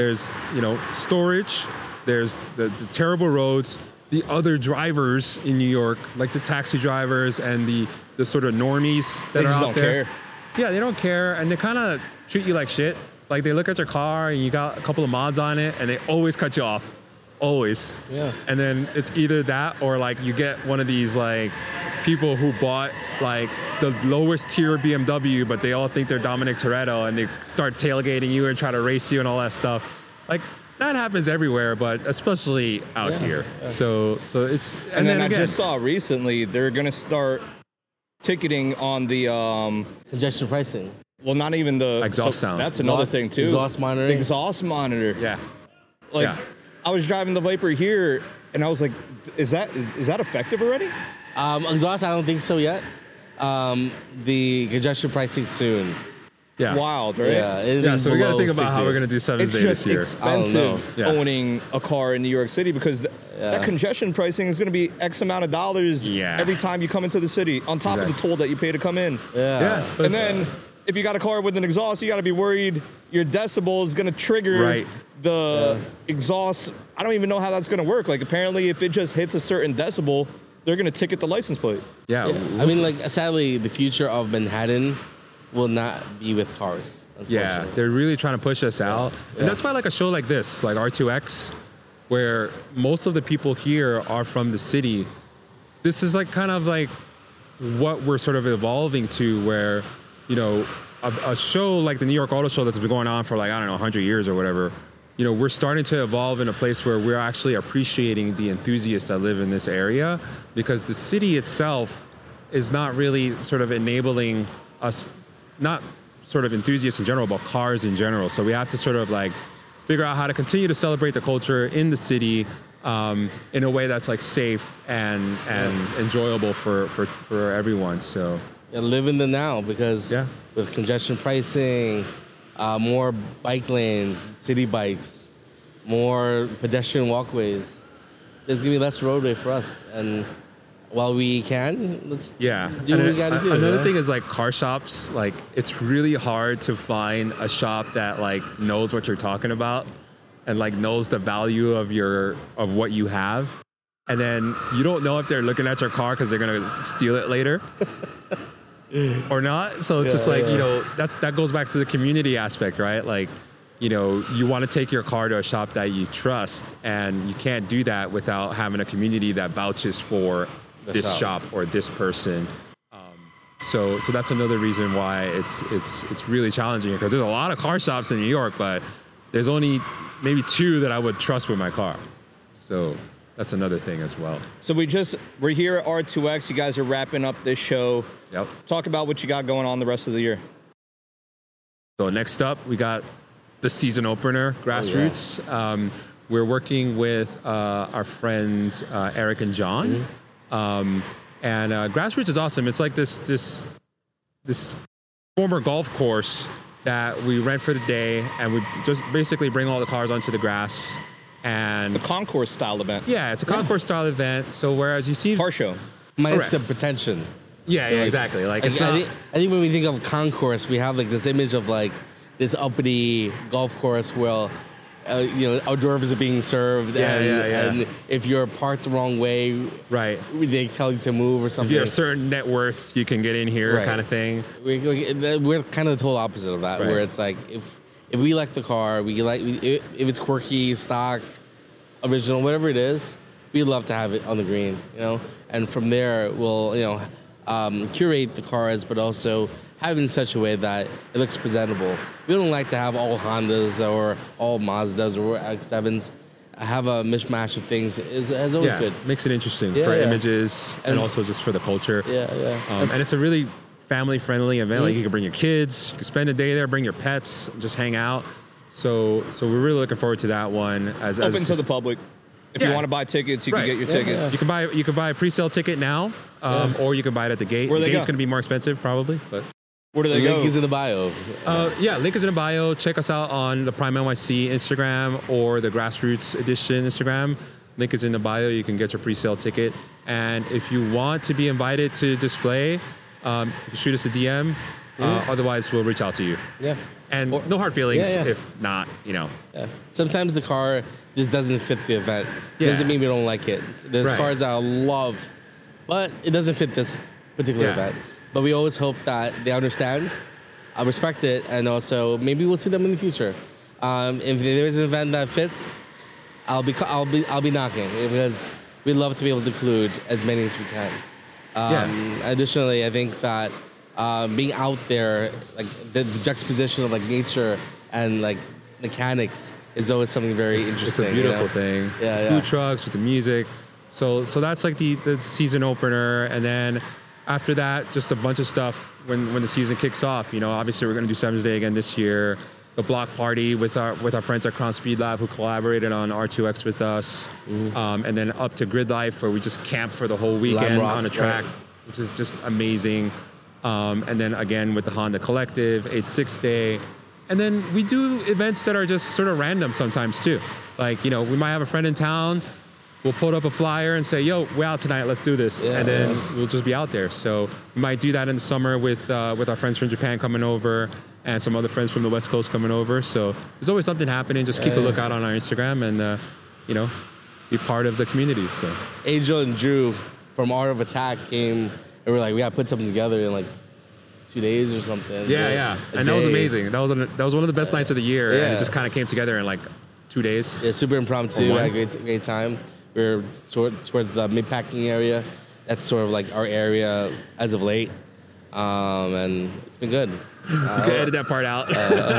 storage. There's the terrible roads, the other drivers in New York, like the taxi drivers and the sort of normies that are out there. Care. Yeah, they don't care, and they kind of treat you like shit. Like they look at your car and you got a couple of mods on it, and they always cut you off, always. Yeah. And then it's either that or like you get one of these like people who bought like the lowest tier BMW, but they all think they're Dominic Toretto, and they start tailgating you and try to race you and all that stuff. Like. That happens everywhere, but especially out here. Yeah. So it's and then I just saw recently they're gonna start ticketing on the congestion pricing. Well, not even the exhaust sound. That's another thing too. Exhaust monitoring. Exhaust monitor. Yeah. Like I was driving the Viper here, and I was like, is that effective already? Exhaust, I don't think so yet. The congestion pricing soon. Yeah. It's wild, right? Yeah, so we got to think about how we're going to do 7th Day this year. It's just expensive owning a car in New York City because that congestion pricing is going to be X amount of dollars every time you come into the city, on top of the toll that you pay to come in. Yeah. And then if you got a car with an exhaust, you got to be worried your decibel is going to trigger the exhaust. I don't even know how that's going to work. Like apparently if it just hits a certain decibel, they're going to ticket the license plate. Yeah. I mean, like sadly, the future of Manhattan will not be with cars. Yeah, they're really trying to push us out. And that's why like a show like this, like R2X, where most of the people here are from the city, this is like kind of like what we're sort of evolving to, where, a show like the New York Auto Show that's been going on for like, I don't know, 100 years or whatever, we're starting to evolve in a place where we're actually appreciating the enthusiasts that live in this area, because the city itself is not really sort of enabling us, not sort of enthusiasts in general, but cars in general. So we have to sort of like figure out how to continue to celebrate the culture in the city in a way that's like safe and enjoyable for everyone. So live in the now, because with congestion pricing, more bike lanes, city bikes, more pedestrian walkways, there's gonna be less roadway for us. And while we can, let's do what we gotta do. Another thing is like car shops. Like it's really hard to find a shop that like knows what you're talking about and like knows the value of what you have. And then you don't know if they're looking at your car because they're gonna steal it later. Or not. So it's just like, that goes back to the community aspect, right? Like, you want to take your car to a shop that you trust, and you can't do that without having a community that vouches for this shop or this person. So that's another reason why it's really challenging, because there's a lot of car shops in New York, but there's only maybe 2 that I would trust with my car. So that's another thing as well. So we're here at R2X. You guys are wrapping up this show. Yep. Talk about what you got going on the rest of the year. So next up, we got the season opener, Grassroots. We're working with our friends Eric and John. And Grassroots is awesome. It's like this former golf course that we rent for the day, and we just basically bring all the cars onto the grass. And it's a concourse style event. Yeah, it's a concourse style event. So whereas you see car show, minus the pretension. Yeah, exactly. Like I think when we think of concourse, we have like this image of like this uppity golf course where hors d'oeuvres are being served, and if you're parked the wrong way, right, they tell you to move or something. If you have a certain net worth, you can get in here, kind of thing. We're kind of the total opposite of that, where it's like if we like the car, if it's quirky, stock, original, whatever it is, we'd love to have it on the green, and from there we'll curate the cars, but also have it in such a way that it looks presentable. We don't like to have all Hondas or all Mazdas or X7s. Have a mishmash of things is always good. Makes it interesting for images and also just for the culture. And it's a really family-friendly event. Like you can bring your kids, you can spend a day there, bring your pets, just hang out. So we're really looking forward to that one. Open to the public. If you want to buy tickets, you can get your tickets. You can buy a pre-sale ticket now, or you can buy it at the gate. The gate's going to be more expensive probably, but where do they go? Link is in the bio. Link is in the bio. Check us out on the Prime NYC Instagram or the Grassroots Edition Instagram. Link is in the bio. You can get your pre-sale ticket. And if you want to be invited to display, you can shoot us a DM. Otherwise, we'll reach out to you. Yeah. And no hard feelings if not, Yeah. Sometimes the car just doesn't fit the event. Doesn't mean we don't like it. There's cars that I love, but it doesn't fit this particular event. But we always hope that they understand, respect it, and also maybe we'll see them in the future. If there's an event that fits, I'll be knocking, because we'd love to be able to include as many as we can. Additionally, I think that being out there, like the juxtaposition of like nature and like mechanics is always something very interesting. It's a beautiful thing. Food trucks with the music. So that's like the season opener, and then after that, just a bunch of stuff when the season kicks off. Obviously we're going to do 7's Day again this year. The block party with our friends at Crown Speed Lab who collaborated on R2X with us, and then up to Grid Life where we just camp for the whole weekend on a track, which is just amazing. And then again with the Honda Collective, 8/6 Day. And then we do events that are just sort of random sometimes too. Like, we might have a friend in town, we'll put up a flyer and say, yo, we're out tonight, let's do this. And then we'll just be out there. So we might do that in the summer with our friends from Japan coming over and some other friends from the West Coast coming over. So there's always something happening. Just keep a lookout on our Instagram and, be part of the community. So Angel and Drew from Art of Attack came and we're like, we got to put something together in like 2 days or something. And that was amazing. That was one of the best nights of the year. And it just kind of came together in like 2 days. Yeah, super impromptu. We had a great time. We're towards the mid-packing area. That's sort of like our area as of late. and it's been good. You can edit that part out.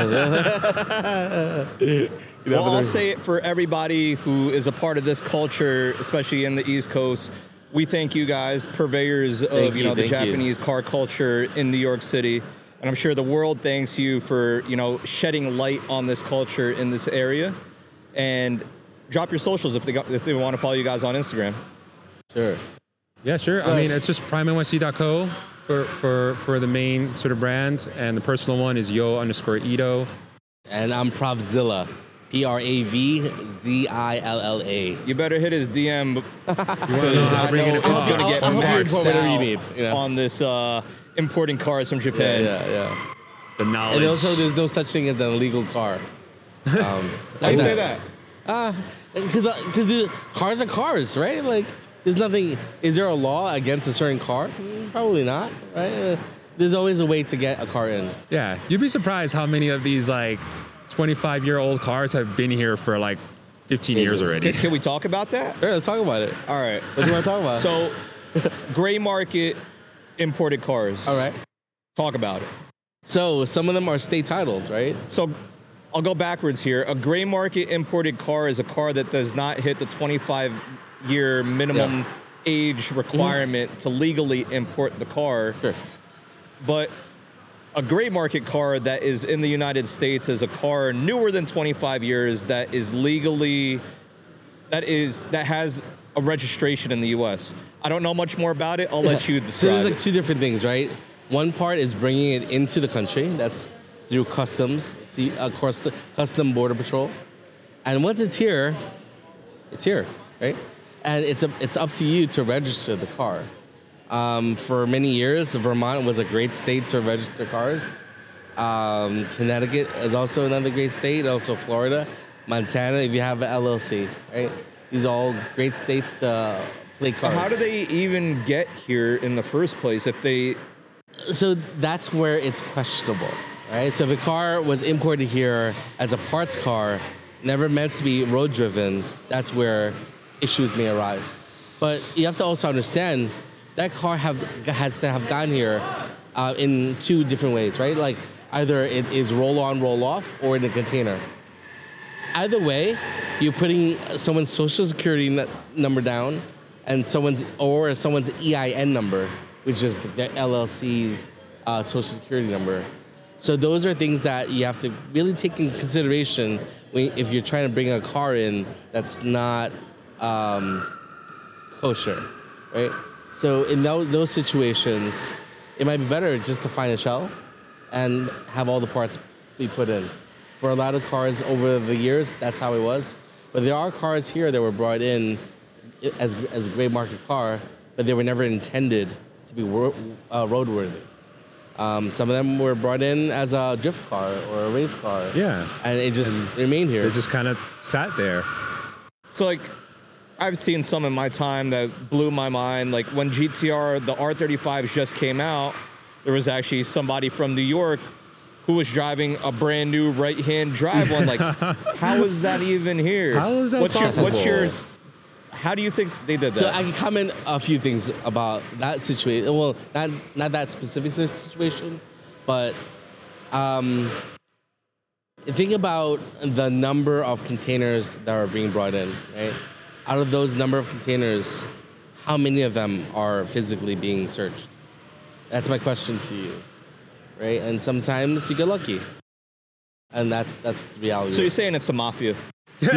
Well, I'll say it for everybody who is a part of this culture, especially in the East Coast. We thank you guys, purveyors of the Japanese car culture in New York City, and I'm sure the world thanks you for shedding light on this culture in this area. And drop your socials if they want to follow you guys on Instagram. Sure. Yeah, sure. I mean, it's just primenyc.co for the main sort of brand, and the personal one is yo_Ito. And I'm Pravzilla. Pravzilla. You better hit his DM. I'll bring it it's going to get maxed whatever you out need, on this importing cars from Japan. Yeah. The knowledge. And also, there's no such thing as an illegal car. Why do you say that? Because cars are cars, right? Like, there's nothing. Is there a law against a certain car? Probably not, right? There's always a way to get a car in. Yeah, you'd be surprised how many of these 25-year-old cars have been here for 15 years already. Can we talk about that? Sure, let's talk about it. All right. What do you want to talk about? So, gray market imported cars. All right. Talk about it. So some of them are state titled, right? So I'll go backwards here. A gray market imported car is a car that does not hit the 25-year minimum age requirement to legally import the car. Sure. But a gray market car that is in the United States is a car newer than 25 years that is legally, that has a registration in the U.S. I don't know much more about it. I'll let you describe So there's two different things, right? One part is bringing it into the country. That's through customs, custom border patrol. And once it's here, right? And it's up to you to register the car. For many years, Vermont was a great state to register cars. Connecticut is also another great state, also Florida. Montana, if you have an LLC, right? These are all great states to play cars. How do they even get here in the first place if they... So that's where it's questionable, right? So if a car was imported here as a parts car, never meant to be road driven, that's where issues may arise. But you have to also understand that car has to have gotten here in two different ways, right? Like either it is roll on, roll off, or in a container. Either way, you're putting someone's social security number down and someone's EIN number, which is their LLC social security number. So those are things that you have to really take into consideration if you're trying to bring a car in that's not kosher, right? So in those situations, it might be better just to find a shell and have all the parts be put in. For a lot of cars over the years, that's how it was. But there are cars here that were brought in as a gray market car, but they were never intended to be roadworthy. Some of them were brought in as a drift car or a race car. Yeah. And it just remained here. It just kind of sat there. So I've seen some in my time that blew my mind. Like when GTR, the R35s just came out, there was actually somebody from New York who was driving a brand new right-hand drive one. Like, how is that even here? How is that possible? How do you think they did that? So I can comment a few things about that situation. Well, not that specific situation, but think about the number of containers that are being brought in, right? Out of those number of containers, how many of them are physically being searched? That's my question to you, right? And sometimes you get lucky, and that's the reality. So you're saying it's the mafia? No,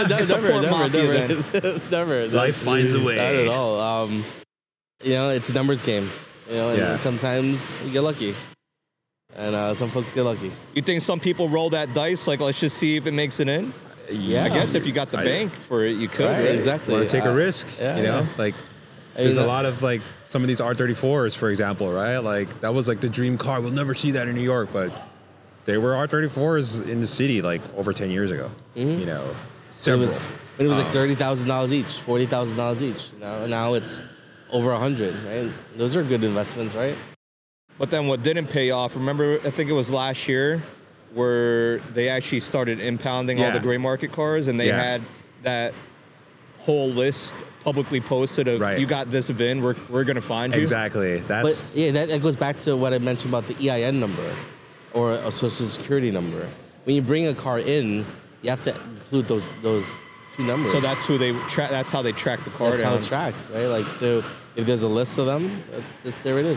never. Life finds a way. Not at all. It's a numbers game. And sometimes you get lucky, and some folks get lucky. You think some people roll that dice? Like, let's just see if it makes it in. Yeah, I guess if you got the bank for it, you could. Right, exactly. Want to take a risk? Yeah. There's a lot of some of these R34s, for example, right? Like that was the dream car. We'll never see that in New York, but they were R34s in the city over 10 years ago. Mm-hmm. Several. It was $30,000 each, $40,000 each. Now it's over 100, right? Those are good investments, right? But then what didn't pay off? Remember, I think it was last year where they actually started impounding all the gray market cars, and they had that whole list publicly posted of Right. you got this VIN, we're gonna find you. Exactly. But That's yeah, that goes back to what I mentioned about the EIN number or a social security number. When you bring a car in, you have to include those two numbers. So that's who that's how they track the car That's down. how it's tracked, right? Like, so if there's a list of them, there it is.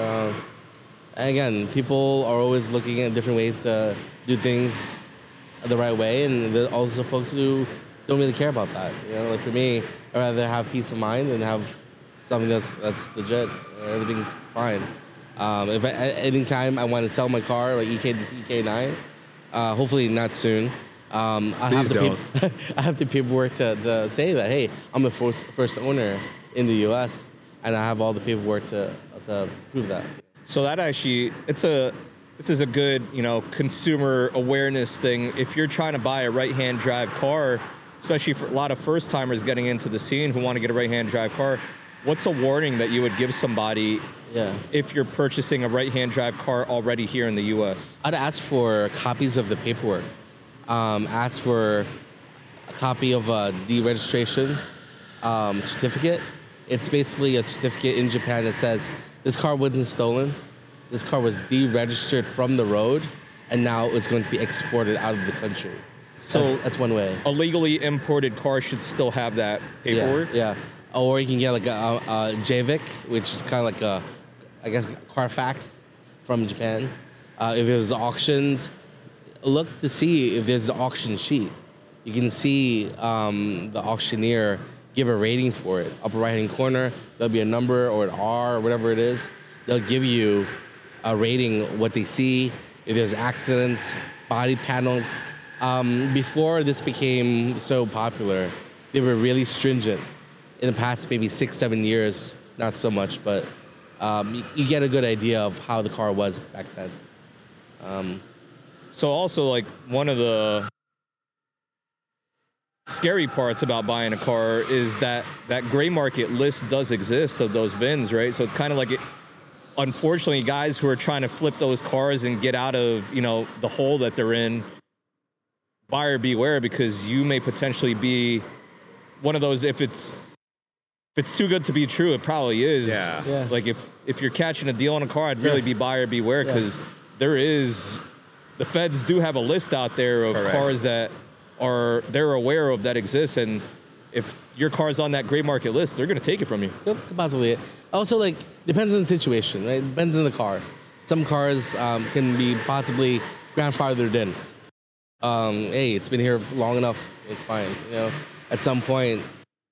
And again, people are always looking at different ways to do things the right way, and there are also folks who don't really care about that. Like for me, I'd rather have peace of mind and have something that's legit. Everything's fine. If anytime I want to sell my car, like this EK9, hopefully not soon. I have the paperwork to say that, hey, I'm the first owner in the U.S. and I have all the paperwork to prove that. So that actually, this is a good, consumer awareness thing. If you're trying to buy a right-hand drive car, especially for a lot of first-timers getting into the scene who want to get a right-hand drive car, what's a warning that you would give somebody if you're purchasing a right-hand drive car already here in the U.S.? I'd ask for copies of the paperwork. Ask for a copy of a deregistration certificate. It's basically a certificate in Japan that says this car wasn't stolen. This car was deregistered from the road, and now it's going to be exported out of the country. So that's one way. A legally imported car should still have that paperwork? Yeah. Or you can get like a JVIC, which is kind of like a Carfax from Japan. If it was auctioned, look to see if there's an auction sheet. You can see the auctioneer give a rating for it. Upper right-hand corner, there'll be a number or an R or whatever it is. They'll give you a rating, what they see, if there's accidents, body panels. Before this became so popular, they were really stringent. In the past maybe 6-7 years, not so much, but you get a good idea of how the car was back then. So also, like, one of the scary parts about buying a car is that gray market list does exist of those VINs, right? So it's kind of like unfortunately, guys who are trying to flip those cars and get out of, the hole that they're in, buyer beware, because you may potentially be one of those, if it's too good to be true, it probably is. Yeah. Like if you're catching a deal on a car, I'd really be buyer beware, because the feds do have a list out there of cars that they're aware of that exists, and if your car's on that gray market list, they're going to take it from you. Could possibly. Also, depends on the situation, right? Depends on the car. Some cars can be possibly grandfathered in. Hey, it's been here long enough. It's fine. At some point,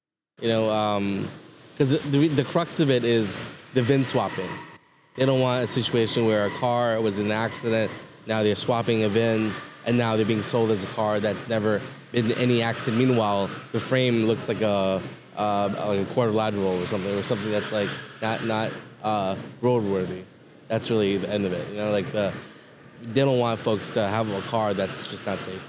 because the crux of it is the VIN swapping. They don't want a situation where a car was in an accident, now they're swapping a VIN, and now they're being sold as a car that's never been in any accident. Meanwhile, the frame looks like a quadrilateral or something that's like not roadworthy. That's really the end of it. They don't want folks to have a car that's just not safe.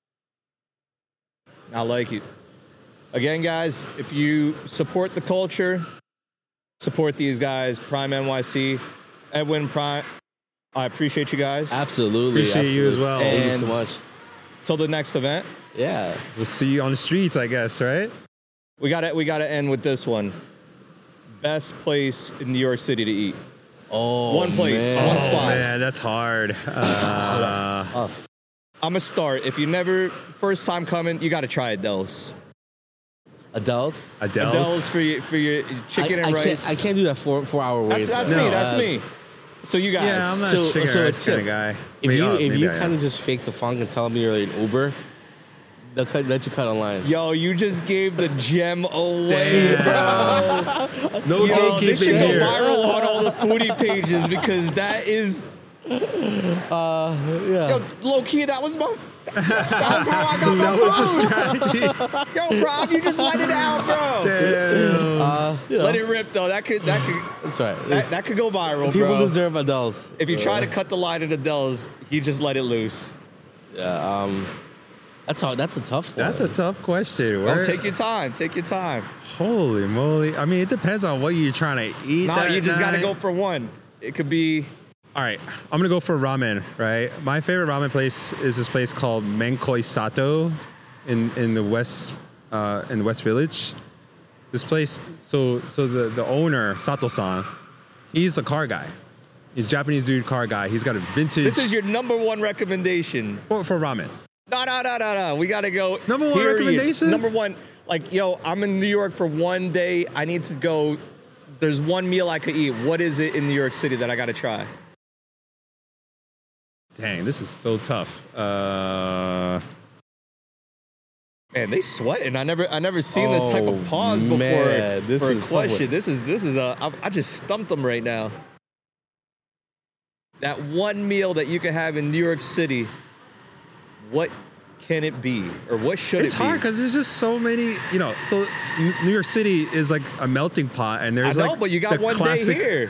I like it. Again, guys, if you support the culture, support these guys, Prime NYC, Edwin Prime. I appreciate you guys. Absolutely. Appreciate you as well. Thank you so much. Till the next event. Yeah. We'll see you on the streets, I guess, right? We gotta end with this one. Best place in New York City to eat. Oh, one place, man. one spot. Man, that's hard. That's tough. I'm gonna start. If you first time coming, you gotta try Adele's. Adele's For your chicken and rice. I can't do that 4-hour wait. That's me. So you guys. Yeah, I'm not a chicken and rice kind of guy. If you kind of just fake the funk and tell them you're an Uber, they'll let you cut online. Yo, you just gave the gem away, Damn. bro. No gatekeeping this should here. go viral on all the foodie pages, because that is. Yeah. Yo, low key, that was how I got my That was the food. strategy. Yo, Rob, you just let it out, bro. Damn. Let it rip, though. That could That's right. that could go viral, People bro. deserve Adele's. If you try to cut the line at Adele's, he just let it loose. Yeah. That's a tough one. That's a tough question. Don't take your time. Take your time. Holy moly. I mean, it depends on what you're trying to eat. No, you just got to go for one. It could be. All right, I'm gonna go for ramen, right? My favorite ramen place is this place called Menkoi Sato in the West in West Village. This place, so the owner, Sato-san, he's a car guy. He's a Japanese dude, car guy. He's got a vintage. This is your number one recommendation. For ramen. No. We got to go. Number one period. recommendation? Number one. Like, yo, I'm in New York for one day. I need to go. There's one meal I could eat. What is it in New York City that I got to try? Dang, this is so tough. Man, they sweating. I never seen this type of pause before for a question. This is I just stumped them right now. That one meal that you can have in New York City, what can it be? Or what should it be? It's hard because there's just so many, so New York City is like a melting pot, and there's but you got one day here.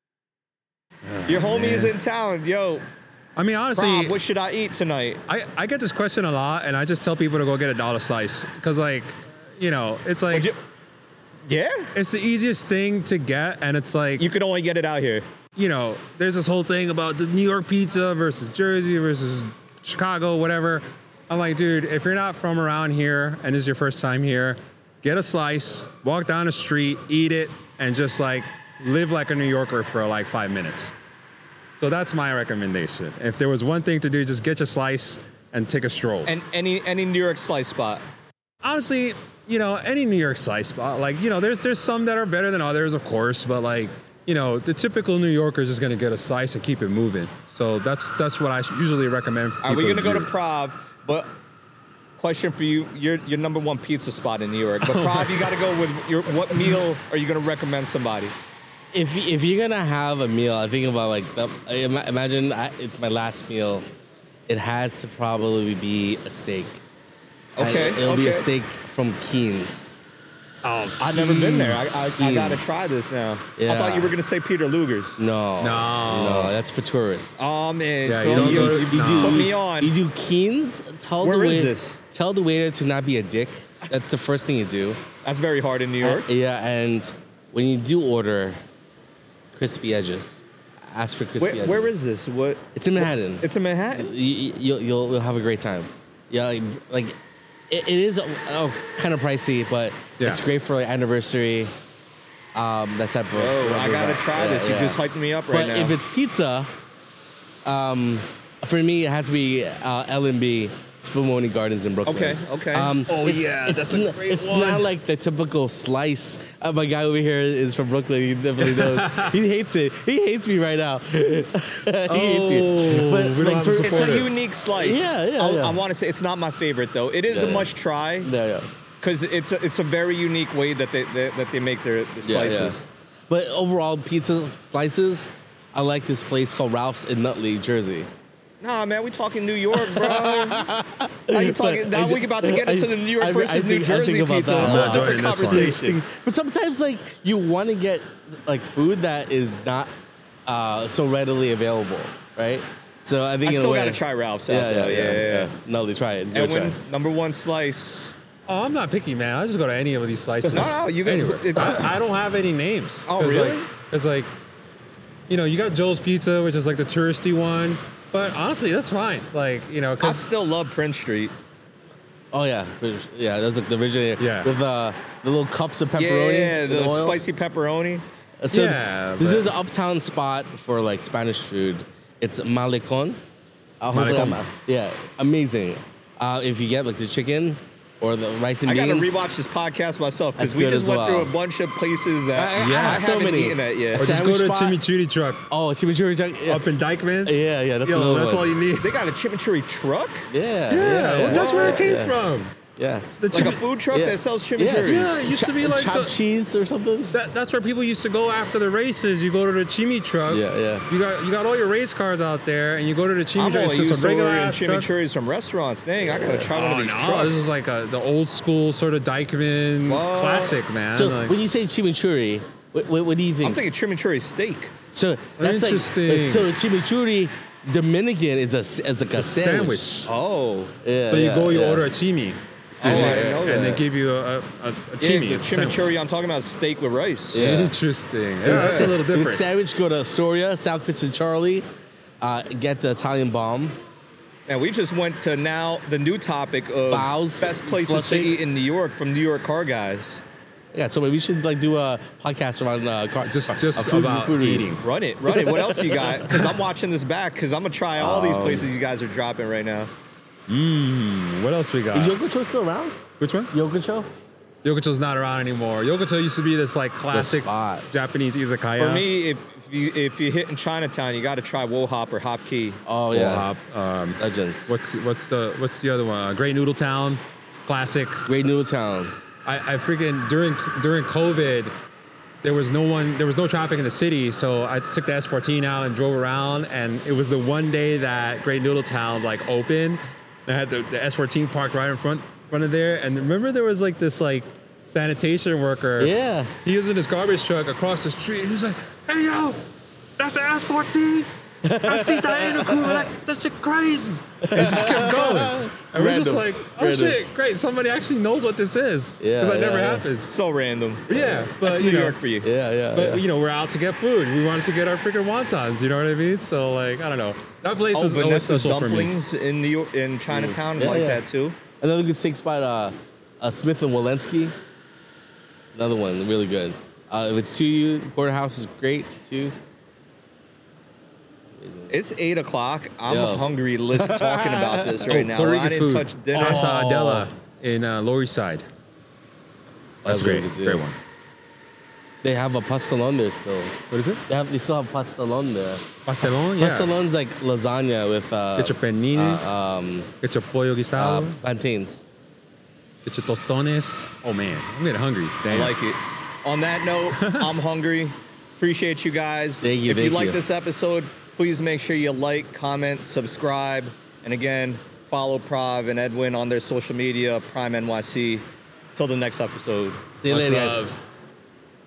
Your homie is in town. Yo, I mean, honestly, Rob, what should I eat tonight? I get this question a lot, and I just tell people to go get a dollar slice because, like, it's like, yeah, it's the easiest thing to get, and it's like you can only get it out here. There's this whole thing about the New York pizza versus Jersey versus Chicago, whatever. I'm like, dude, if you're not from around here and this is your first time here, get a slice, walk down the street, eat it, and just like live like a New Yorker for like 5 minutes. So that's my recommendation. If there was one thing to do, just get your slice and take a stroll. And any New York slice spot? Honestly, any New York slice spot, like, there's some that are better than others, of course, but like, the typical New Yorker is just gonna get a slice and keep it moving. So that's what I usually recommend for people. Are we gonna go to Prav? But question for you, your number one pizza spot in New York. But Prav, you gotta go with what meal are you gonna recommend somebody? If you're gonna have a meal, I think about like imagine it's my last meal. It has to probably be a steak. Okay, it'll be a steak from Keen's. Oh, I've never been there. I gotta try this now. Yeah. I thought you were gonna say Peter Luger's. No, that's for tourists. Oh man, Yeah, so you do put me on. You do Keen's. Where is this? Tell the waiter to not be a dick. That's the first thing you do. That's very hard in New York. Yeah, and when you do order, crispy edges. Ask for crispy edges. Where is this? What? It's in Manhattan. It's in Manhattan. You'll have a great time. Yeah, like it is kind of pricey, but it's great for like anniversary. That type of. Oh, I gotta try this. You just hyped me up right now. But if it's pizza, for me it has to be L&B Spumoni Gardens in Brooklyn. Okay. That's a great one. It's not like the typical slice. My guy over here is from Brooklyn. He definitely knows. He hates it. He hates me right now. He hates me. But like, it's a unique slice. Yeah. I want to say it's not my favorite though. It is a must try. Yeah. Because it's a very unique way that they make the slices. Yeah. But overall, pizza slices, I like this place called Ralph's in Nutley, Jersey. Nah, man, we talking New York, bro. Now you talking? Now we're about to get into the New York versus New Jersey pizza. A whole different conversation. But sometimes, like, you want to get like food that is not so readily available, right? So I think I still got to try Ralph's out though. Yeah. Nutley, try it. Edwin, number one slice. Oh, I'm not picky, man. I just go to any of these slices. No, you got anywhere. I don't have any names. Oh, really? It's like, you got Joe's Pizza, which is like the touristy one. But honestly, that's fine. Like, I still love Prince Street. Oh yeah, that's like the original. Yeah. With the little cups of pepperoni. Yeah, the spicy pepperoni. So this is an uptown spot for like Spanish food. It's Malecon. Malecon. Yeah, amazing. If you get like the chicken or the rice and beans. I gotta rewatch this podcast myself because we just went through a bunch of places that I haven't eaten at yet. Or just go to a chimichurri truck. Oh, chimichurri truck up in Dykeman. Yeah, that's that's all you need. They got a chimichurri truck. Yeah. Well, that's where it came from. Yeah. Like a food truck that sells chimichurri. Yeah, it used to be like chopped cheese or something. That's where people used to go after the races. You go to the chimi truck. Yeah. You got all your race cars out there, and you go to the chimi truck. I'm only used to ordering chimichurris from restaurants. Dang, I gotta try one of these trucks. This is like the old school sort of Dykeman classic, man. So when you say chimichurri, what do you think? I'm thinking chimichurri steak. So that's interesting. So chimichurri Dominican is like a sandwich. Oh. Yeah. So you order a chimi. I didn't know that. And they give you a chimi. Yeah, the chimichurri, I'm talking about steak with rice. Yeah. Interesting. That's a little different. Sandwich, go to Astoria, South Pitts and Charlie, get the Italian bomb. And we just went to now the new topic of Bow's best places Flushing. to eat in New York from New York Car Guys. Yeah, so we should like do a podcast around Just food about reviews. eating. Run it. What else you got? Because I'm watching this back because I'm gonna try all these places you guys are dropping right now. What else we Is got? Yokocho still around? Which one? Yokocho? Yokocho's not around anymore. Yokocho used to be this like classic spot. Japanese izakaya. For me, if you hit in Chinatown, you got to try Wohop or Hop Key. Oh Well, yeah, Legends. legends. What's the other one? Great Noodle Town, classic. Great Noodle Town. I freaking during COVID, there was no traffic in the city, so I took the S14 out and drove around, and it was the one day that Great Noodle Town like opened. I had the S14 parked right in front of there, and remember there was like this like sanitation worker. Yeah. He was in his garbage truck across the street. He's like, "Hey yo, that's the S14. I see that in the cooler. That shit crazy." And just kept going. And we're just Random. like, "Oh Random. shit, great! Somebody actually knows what this is." Yeah, because that yeah, never yeah. happens. So random. Yeah, but That's you New know, York for you. Yeah. But you know, we're out to get food. We wanted to get our freaking wontons. You know what I mean? So like, I don't know. That place Oh, is always Vanessa's special for me. dumplings in New York, in Chinatown, Yeah, like yeah. that too. Another good steak spot, Smith and Walensky. Another one, really good. If it's to you, Porterhouse is great too. Amazing. It's 8 o'clock. I'm Yo. hungry talking about this right now. Puerto I Rican didn't food. touch dinner. Casa Oh. Adela in Lower East Side. That's really great. good, too. Great one. They have a pastelon there still. What is it? They still have pastelon there. Pastelón? Yeah. Pastelon's like lasagna with Get your pennini. Get your pollo guisado. plantains. Get your tostones. Oh man, I'm getting hungry. I Damn. like it. On that note, I'm hungry. Appreciate you guys. Thank you, If you thank like you. this episode, please make sure you like, comment, subscribe, and again, follow Prav and Edwin on their social media, Prime NYC. Till the next episode. See you Much later, guys. love.